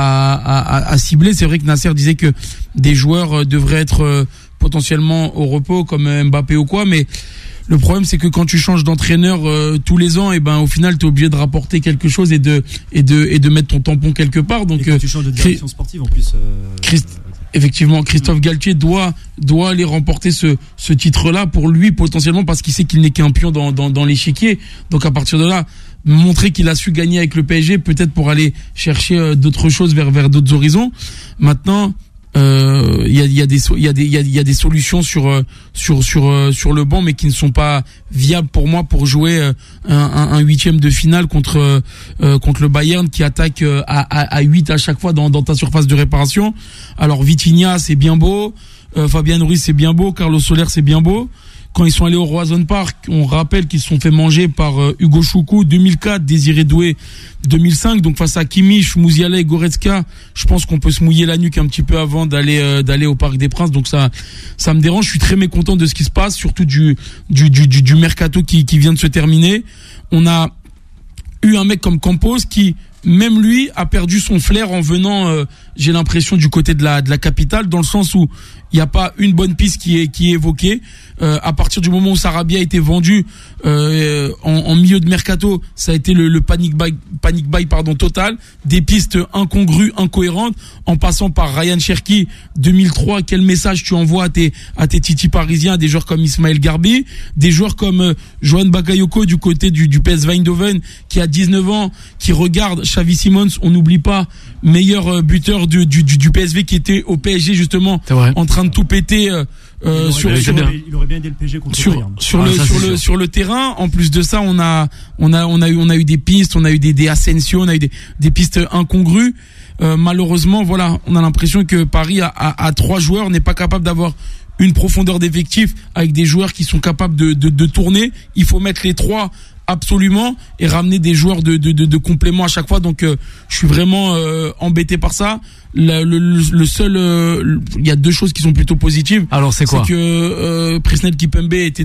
à cibler. C'est vrai que Nasser disait que des joueurs devraient être potentiellement au repos comme Mbappé ou quoi, mais le problème c'est que quand tu changes d'entraîneur tous les ans, et au final tu es obligé de rapporter quelque chose et de mettre ton tampon quelque part. Donc tu changes de direction sportive en plus. Effectivement, Christophe Galtier doit aller remporter ce titre-là pour lui potentiellement, parce qu'il sait qu'il n'est qu'un pion dans l'échiquier. Donc à partir de là, montrer qu'il a su gagner avec le PSG, peut-être pour aller chercher d'autres choses vers d'autres horizons. Maintenant, il y a des solutions sur le banc, mais qui ne sont pas viables pour moi pour jouer un huitième de finale contre le Bayern, qui attaque à 8 à chaque fois dans ta surface de réparation. Alors Vitinha, c'est bien beau, Fabien Ruiz, c'est bien beau, Carlos Soler, c'est bien beau. Quand ils sont allés au Roazhon Park, on rappelle qu'ils se sont fait manger par Hugo Choukou 2004, Désiré Doué 2005. Donc face à Kimmich, Musiala et Goretzka, je pense qu'on peut se mouiller la nuque un petit peu avant d'aller au Parc des Princes. Donc ça me dérange. Je suis très mécontent de ce qui se passe, surtout du mercato qui vient de se terminer. On a eu un mec comme Campos qui, même lui, a perdu son flair en venant, j'ai l'impression, du côté de la capitale, dans le sens où il n'y a pas une bonne piste qui est évoquée. À partir du moment où Sarabia a été vendu en milieu de mercato, ça a été le panic buy total, des pistes incongrues, incohérentes, en passant par Ryan Cherki 2003. Quel message tu envoies à tes titis parisiens, à des joueurs comme Ismaël Garbi, des joueurs comme Johan Bakayoko du côté du PSV Eindhoven, qui a 19 ans, qui regarde Xavi Simons, on n'oublie pas, meilleur buteur du PSV, qui était au PSG justement, en train de tout péter. Il aurait bien aidé le PSG contre le Bayern. Sur le terrain. En plus de ça, on a eu des pistes, on a eu des Asensio, on a eu des pistes incongrues. Malheureusement, on a l'impression que Paris à 3 joueurs n'est pas capable d'avoir une profondeur d'effectif avec des joueurs qui sont capables de tourner. Il faut mettre les 3 absolument et ramener des joueurs de complément à chaque fois. Donc je suis vraiment embêté par ça. Le seul, il y a 2 choses qui sont plutôt positives. Alors c'est quoi? C'est que Presnel Kimpembe est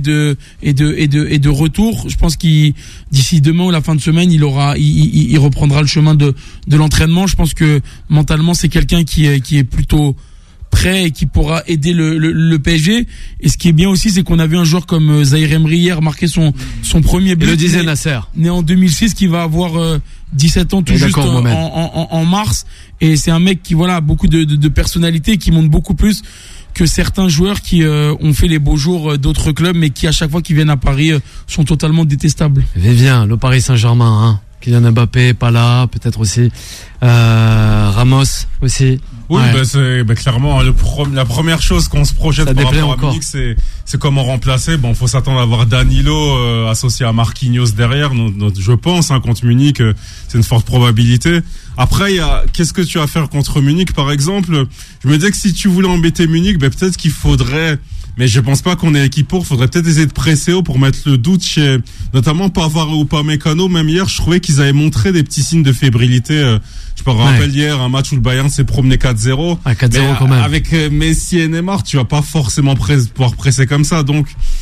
de retour. Je pense qu'il, d'ici demain ou la fin de semaine, il reprendra le chemin de l'entraînement. Je pense que mentalement c'est quelqu'un qui est plutôt prêt et qui pourra aider le PSG. Et ce qui est bien aussi, c'est qu'on a vu un joueur comme Zahir Emery hier marquer son premier but. Le disait Nasser, né en 2006, qui va avoir 17 ans tout juste en mars. Et c'est un mec qui a beaucoup de personnalité, qui montre beaucoup plus que certains joueurs qui ont fait les beaux jours d'autres clubs, mais qui à chaque fois qu'ils viennent à Paris sont totalement détestables. Vivien, le Paris Saint-Germain, Kylian Mbappé pas là, peut-être aussi Ramos aussi. Oui, clairement, la première chose qu'on se projette par rapport à Munich, c'est comment remplacer. Bon, faut s'attendre à avoir Danilo associé à Marquinhos derrière. Je pense, contre Munich, c'est une forte probabilité. Après, qu'est-ce que tu vas faire contre Munich, par exemple? Je me dis que si tu voulais embêter Munich, peut-être qu'il faudrait, mais je pense pas qu'on ait l'équipe pour. Faudrait peut-être essayer de presser haut pour mettre le doute chez, notamment Pavard ou Upamecano. Même hier, je trouvais qu'ils avaient montré des petits signes de fébrilité. Je me rappelle hier un match où le Bayern s'est promené 4-0. 4-0 quand même. Avec Messi et Neymar, tu vas pas forcément pouvoir presser comme ça. Donc,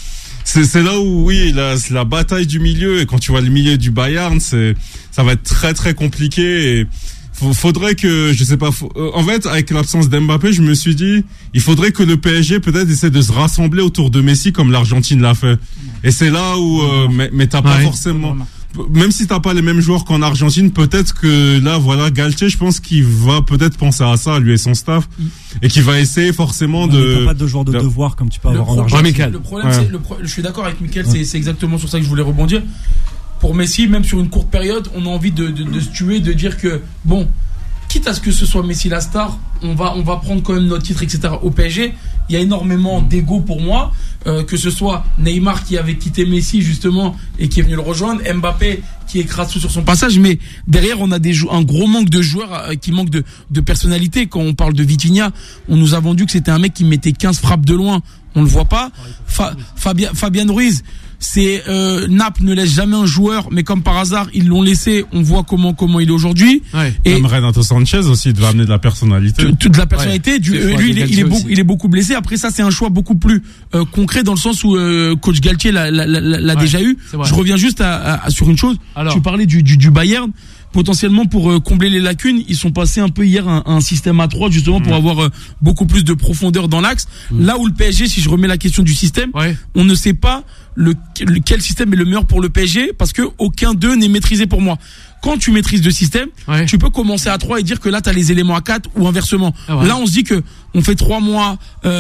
c'est là où c'est la bataille du milieu, et quand tu vois le milieu du Bayern, ça va être très très compliqué, et faudrait que, je sais pas, en fait, avec l'absence d'Mbappé, je me suis dit, il faudrait que le PSG peut-être essaie de se rassembler autour de Messi comme l'Argentine l'a fait. Et c'est là où, mais t'as pas forcément, même si t'as pas les mêmes joueurs qu'en Argentine, peut-être que là, voilà, Galtier, je pense qu'il va peut-être penser à ça, lui et son staff, et qu'il va essayer forcément t'as pas de joueurs de devoir comme tu peux avoir en Argentine. Le problème, je suis d'accord avec Mickaël, c'est exactement sur ça que je voulais rebondir. Pour Messi, même sur une courte période, on a envie de se tuer, de dire que, bon, quitte à ce que ce soit Messi la star, on va prendre quand même notre titre, etc. Au PSG, il y a énormément d'ego pour moi, que ce soit Neymar qui avait quitté Messi justement et qui est venu le rejoindre, Mbappé qui écrase tout sur son passage, mais derrière on a un gros manque de joueurs qui manquent de personnalité. Quand on parle de Vitinha, on nous a vendu que c'était un mec qui mettait 15 frappes de loin, on le voit pas. Fabien Ruiz, c'est Naples ne laisse jamais un joueur, mais comme par hasard ils l'ont laissé. On voit comment il est aujourd'hui. Et même Renato Sanchez aussi devait amener de la personnalité. De la personnalité. Lui il est beaucoup blessé. Après ça c'est un choix beaucoup plus concret dans le sens où coach Galtier l'a déjà eu. Je reviens juste sur une chose. Tu parlais du Bayern. Potentiellement pour combler les lacunes, ils sont passés un peu hier un système à 3 justement pour avoir beaucoup plus de profondeur dans l'axe. Là où le PSG, si je remets la question du système, on ne sait pas quel système est le meilleur pour le PSG parce que aucun d'eux n'est maîtrisé pour moi. Quand tu maîtrises le système, tu peux commencer à 3 et dire que là tu as les éléments à 4 ou inversement. Là on se dit que on fait 3 mois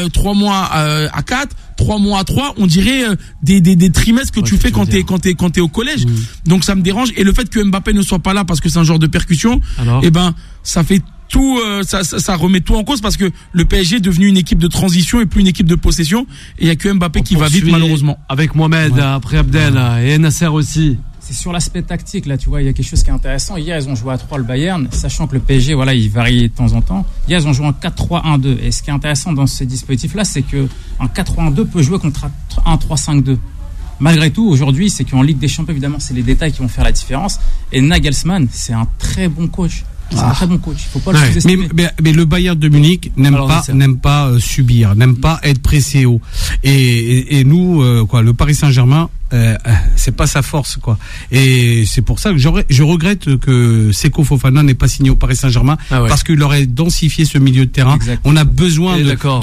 à 4, 3 mois à 3, on dirait des trimestres que tu fais quand t'es au collège. Donc ça me dérange, et le fait que Mbappé ne soit pas là parce que c'est un genre de percussion, ça fait tout, ça remet tout en cause parce que le PSG est devenu une équipe de transition et plus une équipe de possession, et il y a que Mbappé qui va vite malheureusement. Avec Mohamed après Abdel et Nasser aussi. C'est sur l'aspect tactique, là, tu vois, il y a quelque chose qui est intéressant. Hier, ils ont joué à 3 le Bayern, sachant que le PSG, voilà, il varie de temps en temps. Hier, ils ont joué en 4-3-1-2. Et ce qui est intéressant dans ce dispositif-là, c'est que un 4-3-1-2 peut jouer contre un 3-5-2. Malgré tout, aujourd'hui, c'est qu'en Ligue des Champions, évidemment, c'est les détails qui vont faire la différence. Et Nagelsmann, c'est un très bon coach. C'est un très bon coach. Il faut pas le sous-estimer. Mais le Bayern de Munich n'aime pas subir, n'aime pas être pressé haut. Et nous, le Paris Saint-Germain, c'est pas sa force, quoi. Et c'est pour ça que je regrette que Seko Fofana n'ait pas signé au Paris Saint-Germain, parce qu'il aurait densifié ce milieu de terrain. Exactement. On a besoin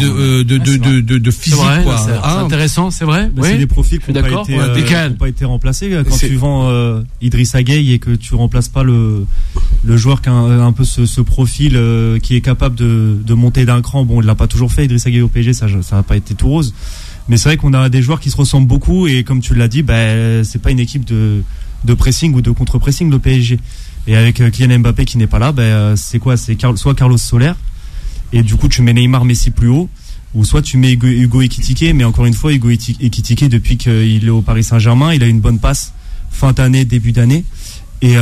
de physique, quoi. C'est intéressant, c'est vrai. C'est des profils qui n'ont pas été remplacés. Quand tu vends Idrissa Gueye et que tu remplaces pas le joueur qui a un peu ce profil qui est capable de monter d'un cran. Bon, il l'a pas toujours fait, Idrissa Gueye au PSG, ça n'a pas été tout rose. Mais c'est vrai qu'on a des joueurs qui se ressemblent beaucoup, et comme tu l'as dit, c'est pas une équipe de pressing ou de contre-pressing, le PSG. Et avec Kylian Mbappé qui n'est pas là, c'est quoi? C'est soit Carlos Soler, et du coup tu mets Neymar, Messi plus haut, ou soit tu mets Hugo Ekitike. Mais encore une fois, Hugo Ekitike, depuis qu'il est au Paris Saint-Germain, il a une bonne passe fin d'année, début d'année, et il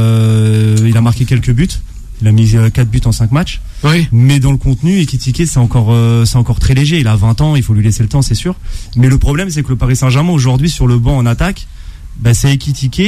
a marqué quelques buts. Il a mis 4 buts en 5 matchs. Oui. Mais dans le contenu, Ekitike, c'est encore très léger. Il a 20 ans, il faut lui laisser le temps, c'est sûr. Mais le problème, c'est que le Paris Saint-Germain, aujourd'hui, sur le banc en attaque, c'est Ekitike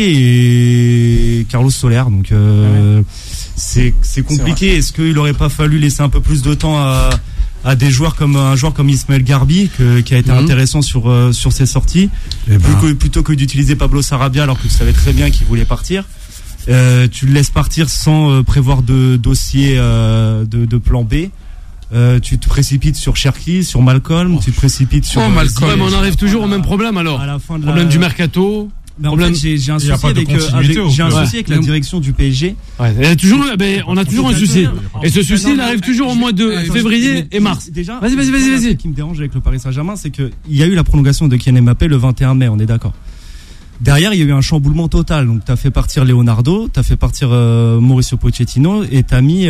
et Carlos Soler. Donc, c'est compliqué. Est-ce qu'il aurait pas fallu laisser un peu plus de temps à des joueurs comme Ismaël Garbi, qui a été intéressant sur ses sorties, plutôt que d'utiliser Pablo Sarabia alors que tu savais très bien qu'il voulait partir. Tu le laisses partir sans prévoir de dossier de plan B. Tu te précipites sur Cherki, sur Malcolm, tu te précipites sur Malcolm. On arrive toujours au même problème alors. Problème du mercato. En fait, j'ai un souci avec la direction du PSG. On a toujours un souci. Et ce souci, il arrive toujours au mois de février et mars. Déjà, vas-y. Ce qui me dérange avec le Paris Saint-Germain, c'est qu'il y a eu la prolongation de Kylian Mbappé le 21 mai, on est d'accord. Derrière, il y a eu un chamboulement total. Donc, t'as fait partir Leonardo, t'as fait partir Mauricio Pochettino, et t'as mis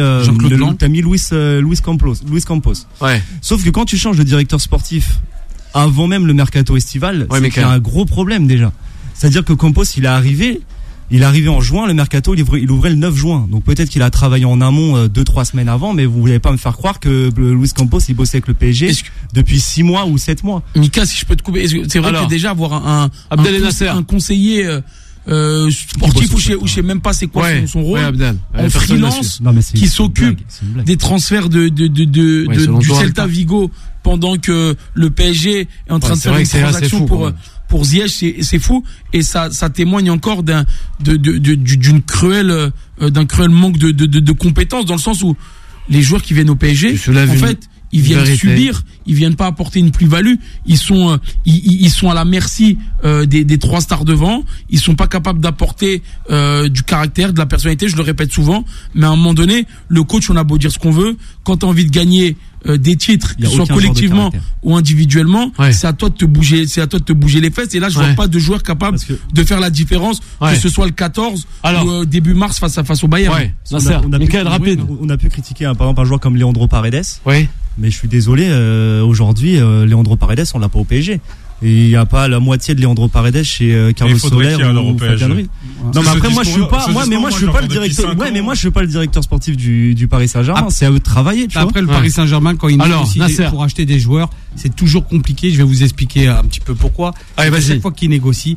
Luis Campos. Ouais. Sauf que quand tu changes de directeur sportif avant même le mercato estival, c'est qu'il y a un gros problème déjà. C'est-à-dire que Campos, il est arrivé en juin, le mercato, il ouvrait le 9 juin. Donc peut-être qu'il a travaillé en amont 2-3 semaines avant, mais vous voulez pas me faire croire que Luis Campos, il bossait avec le PSG depuis 6 mois ou 7 mois. Mika, si je peux te couper, c'est vrai que déjà avoir un conseiller sportif, ou je sais même pas c'est quoi son rôle, en freelance, qui s'occupe des transferts du Celta Vigo pendant que le PSG est en train de faire une transaction pour Ziyech, c'est fou, et ça témoigne encore d'un cruel manque de compétences, dans le sens où les joueurs qui viennent au PSG, en fait, ils viennent subir, ils viennent pas apporter une plus-value. Ils sont à la merci des trois stars devant. Ils sont pas capables d'apporter du caractère, de la personnalité. Je le répète souvent, mais à un moment donné, le coach, on a beau dire ce qu'on veut, quand t'as envie de gagner des titres, que ce soit collectivement ou individuellement, c'est à toi de te bouger, les fesses. Et là, je vois pas de joueurs capables de faire la différence, que ce soit le 14 ou début mars face au Bayern. On a pu critiquer par exemple un joueur comme Leandro Paredes. Mais je suis désolé, aujourd'hui, Leandro Paredes, on l'a pas au PSG. Et il n'y a pas la moitié de Leandro Paredes chez Carlos Soler ou Fabian Ruiz. Non, mais après, moi, je suis pas le directeur. Ouais, mais moi, je suis pas le directeur sportif du Paris Saint-Germain. C'est à eux de travailler. Tu vois. Après, le Paris Saint-Germain, quand il négocie pour acheter des joueurs, c'est toujours compliqué. Je vais vous expliquer un petit peu pourquoi. À chaque fois qu'ils négocient,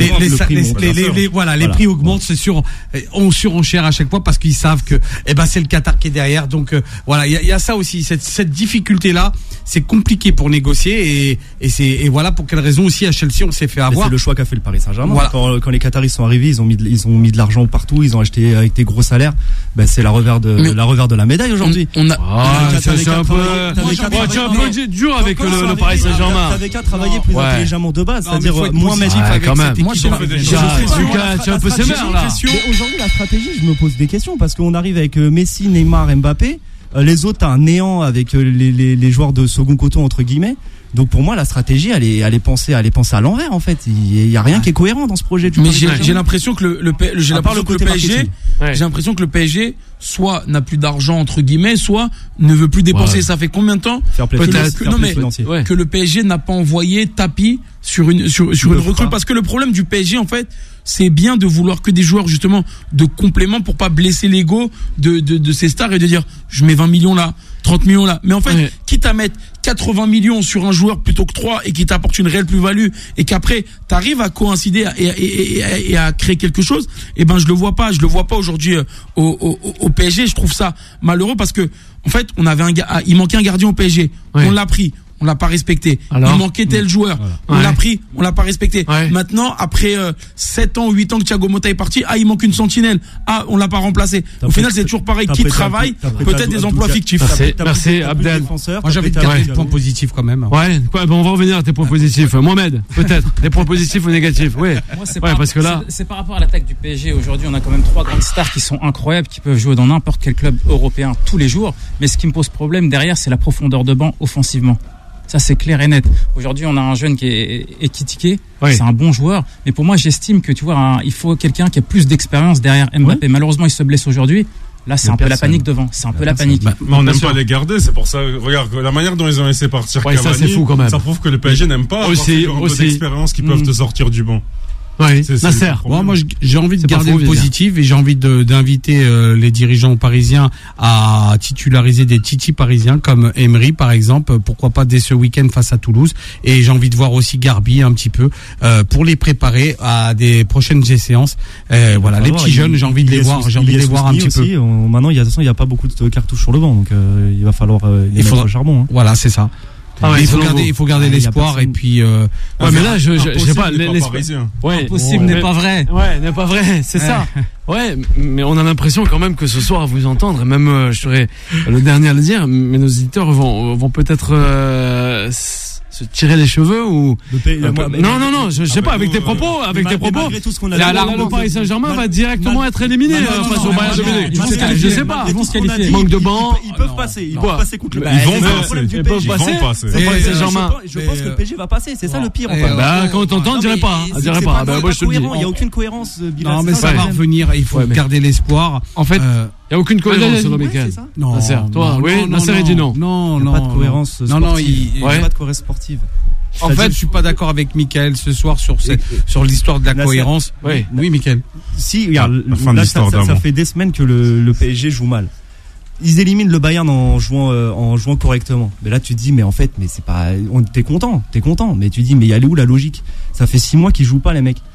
les prix augmentent. C'est sûr, on surenchère à chaque fois parce qu'ils savent que, c'est le Qatar qui est derrière. Donc, voilà, il y a ça aussi, cette difficulté-là. C'est compliqué pour négocier et voilà pour quelle raison aussi à Chelsea on s'est fait avoir. C'est le choix qu'a fait le Paris Saint-Germain. Voilà. Quand les Qataris sont arrivés, ils ont mis de l'argent partout, ils ont acheté avec des gros salaires. C'est la revers de la médaille aujourd'hui. C'est un peu dur avec le Paris Saint-Germain. T'avais qu'à travailler plus intelligemment de base, c'est-à-dire moins mettre quand même. Moi, tu es un peu sévère là. Aujourd'hui, la stratégie, je me pose des questions parce qu'on arrive avec Messi, Neymar, Mbappé. Les autres, t'as un néant avec les joueurs de second coton entre guillemets. Donc pour moi, la stratégie, elle est pensée à l'envers en fait. Il y a rien qui est cohérent dans ce projet du. Mais j'ai l'impression que le PSG, j'ai l'impression que le PSG soit n'a plus d'argent entre guillemets, soit ne veut plus dépenser. Ça fait combien de temps que le PSG n'a pas envoyé tapis sur une recrue, parce que le problème du PSG en fait, c'est bien de vouloir que des joueurs justement de complément pour pas blesser l'ego de ces stars et de dire je mets 20 millions là, 30 millions là, mais en fait quitte à mettre 80 millions sur un joueur plutôt que 3 et qui t'apporte une réelle plus-value et qu'après t'arrives à coïncider et à créer quelque chose, je le vois pas aujourd'hui au PSG. Je trouve ça malheureux parce que en fait il manquait un gardien au PSG, on l'a pris, on l'a pas respecté. Il manquait tel joueur, on l'a pris, on l'a pas respecté. Maintenant, après 7 ans, 8 ans que Thiago Motta est parti, il manque une sentinelle. On l'a pas remplacé. Au final, c'est toujours pareil. Qui travaille, peut-être des emplois fictifs. Merci Abdel. Moi, j'avais garder des points positifs quand même. On va revenir à tes points positifs. Mohamed, peut-être des points positifs ou négatifs. Parce que là, c'est par rapport à l'attaque du PSG. Aujourd'hui, on a quand même 3 grandes stars qui sont incroyables, qui peuvent jouer dans n'importe quel club européen tous les jours. Mais ce qui me pose problème derrière, c'est la profondeur de banc offensivement. Ça, c'est clair et net. Aujourd'hui, on a un jeune qui est Ekitike. C'est un bon joueur. Mais pour moi, j'estime que, il faut quelqu'un qui a plus d'expérience derrière Mbappé. Malheureusement, il se blesse aujourd'hui. Là, c'est un peu la panique devant. C'est un peu la panique. Mais on n'aime pas les garder. C'est pour ça, regarde, la manière dont ils ont laissé partir Cavani, ça, c'est fou quand même. Ça prouve que le PSG n'aime pas avoir ces joueurs un peu d'expérience qui peuvent te sortir du banc. Nasser. Moi, j'ai envie de garder le positif et j'ai envie d'inviter les dirigeants parisiens à titulariser des titis parisiens comme Emery par exemple. Pourquoi pas dès ce week-end face à Toulouse. Et j'ai envie de voir aussi Garbi un petit peu pour les préparer à des prochaines séances. Les petits jeunes, j'ai envie de les voir. J'ai envie de les voir un petit peu. Maintenant, il y a pas beaucoup de cartouches sur le banc, donc il va falloir les mettre au charbon. Voilà, c'est ça. Il faut garder l'espoir et puis mais là je sais pas impossible n'est pas vrai. N'est pas vrai, c'est ça. Mais on a l'impression quand même que ce soir à vous entendre, et même je serai le dernier à le dire, mais nos auditeurs vont peut-être se tirer les cheveux ou non, je sais pas, avec tes propos, le Paris Saint-Germain va directement être éliminé face au Bayern de Munich. Je sais pas, manque de banc, ils peuvent passer contre le Bayern. Ils vont passer. Je pense que le PSG va passer, c'est ça le pire. Quand on t'entend, on dirait pas. Moi je te le dis. Il y a aucune cohérence. Non, mais ça va revenir, il faut garder l'espoir. En fait, il n'y a aucune cohérence selon Mickaël. Non, Nasser a dit non. Non, pas de cohérence sportive. Il n'y a pas de cohérence sportive. En fait, je suis pas d'accord avec Mickaël ce soir sur l'histoire de la cohérence. Oui, Mickaël. Si, regarde, ça fait des semaines que le PSG joue mal. Ils éliminent le Bayern en jouant correctement. Mais là, tu te dis, mais en fait, c'est pas, t'es content. Mais tu dis, mais elle est où la logique? Ça fait 6 mois qu'ils jouent pas, les mecs.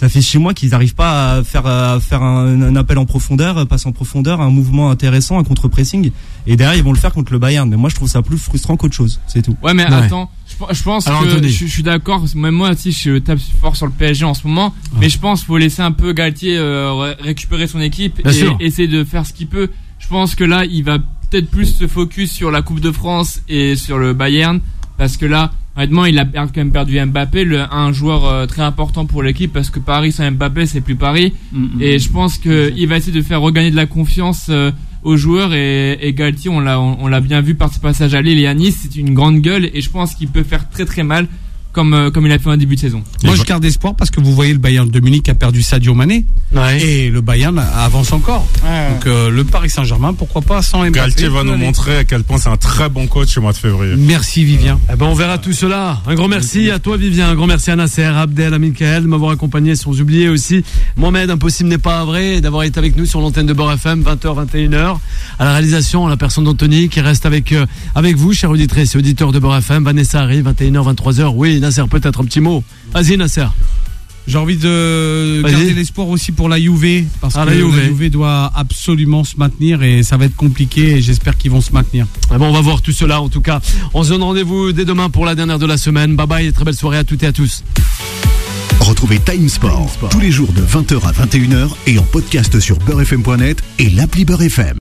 Ça fait 6 mois qu'ils n'arrivent pas à faire un appel en profondeur, passer en profondeur, un mouvement intéressant, un contre-pressing. Et derrière, ils vont le faire contre le Bayern. Mais moi, je trouve ça plus frustrant qu'autre chose. C'est tout. Ouais, mais attends, je pense alors, que je suis d'accord. Même moi aussi, je tape fort sur le PSG en ce moment. Mais je pense qu'il faut laisser un peu Galtier récupérer son équipe et essayer de faire ce qu'il peut. Je pense que là, il va peut-être plus se focus sur la Coupe de France et sur le Bayern. Parce que là, honnêtement, il a quand même perdu Mbappé, un joueur très important pour l'équipe, parce que Paris sans Mbappé, c'est plus Paris. Et je pense qu'il va essayer de faire regagner de la confiance aux joueurs. Et Galtier, on l'a bien vu par ce passage à Lille et à Nice, c'est une grande gueule, et je pense qu'il peut faire très très mal, comme il a fait en début de saison. Moi, je garde espoir parce que vous voyez le Bayern de Munich a perdu Sadio Mané, et le Bayern avance encore. Donc le Paris Saint-Germain, pourquoi pas sans Mbappé. Galtier va nous montrer à quel point c'est un très bon coach au mois de février. Merci Vivien. On verra tout cela. Un grand merci à toi Vivien, un grand merci à Nasser, Abdel, à Mickaël de m'avoir accompagné, sans oublier aussi Mohamed, impossible n'est pas vrai, d'avoir été avec nous sur l'antenne de Beurre FM, 20h, 21h. À la réalisation, la personne d'Anthony qui reste avec vous, chers auditrices et auditeurs de Beurre FM. Vanessa arrive, 21h, 23h. Oui, Nasser, peut-être un petit mot. Vas-y Nasser. J'ai envie de garder l'espoir aussi pour la Juve, parce que la Juve doit absolument se maintenir, et ça va être compliqué, et j'espère qu'ils vont se maintenir. On va voir tout cela en tout cas. On se donne rendez-vous dès demain pour la dernière de la semaine. Bye bye et très belle soirée à toutes et à tous. Retrouvez Time Sport tous les jours de 20h à 21h et en podcast sur beurrefm.net et l'appli Beurre FM.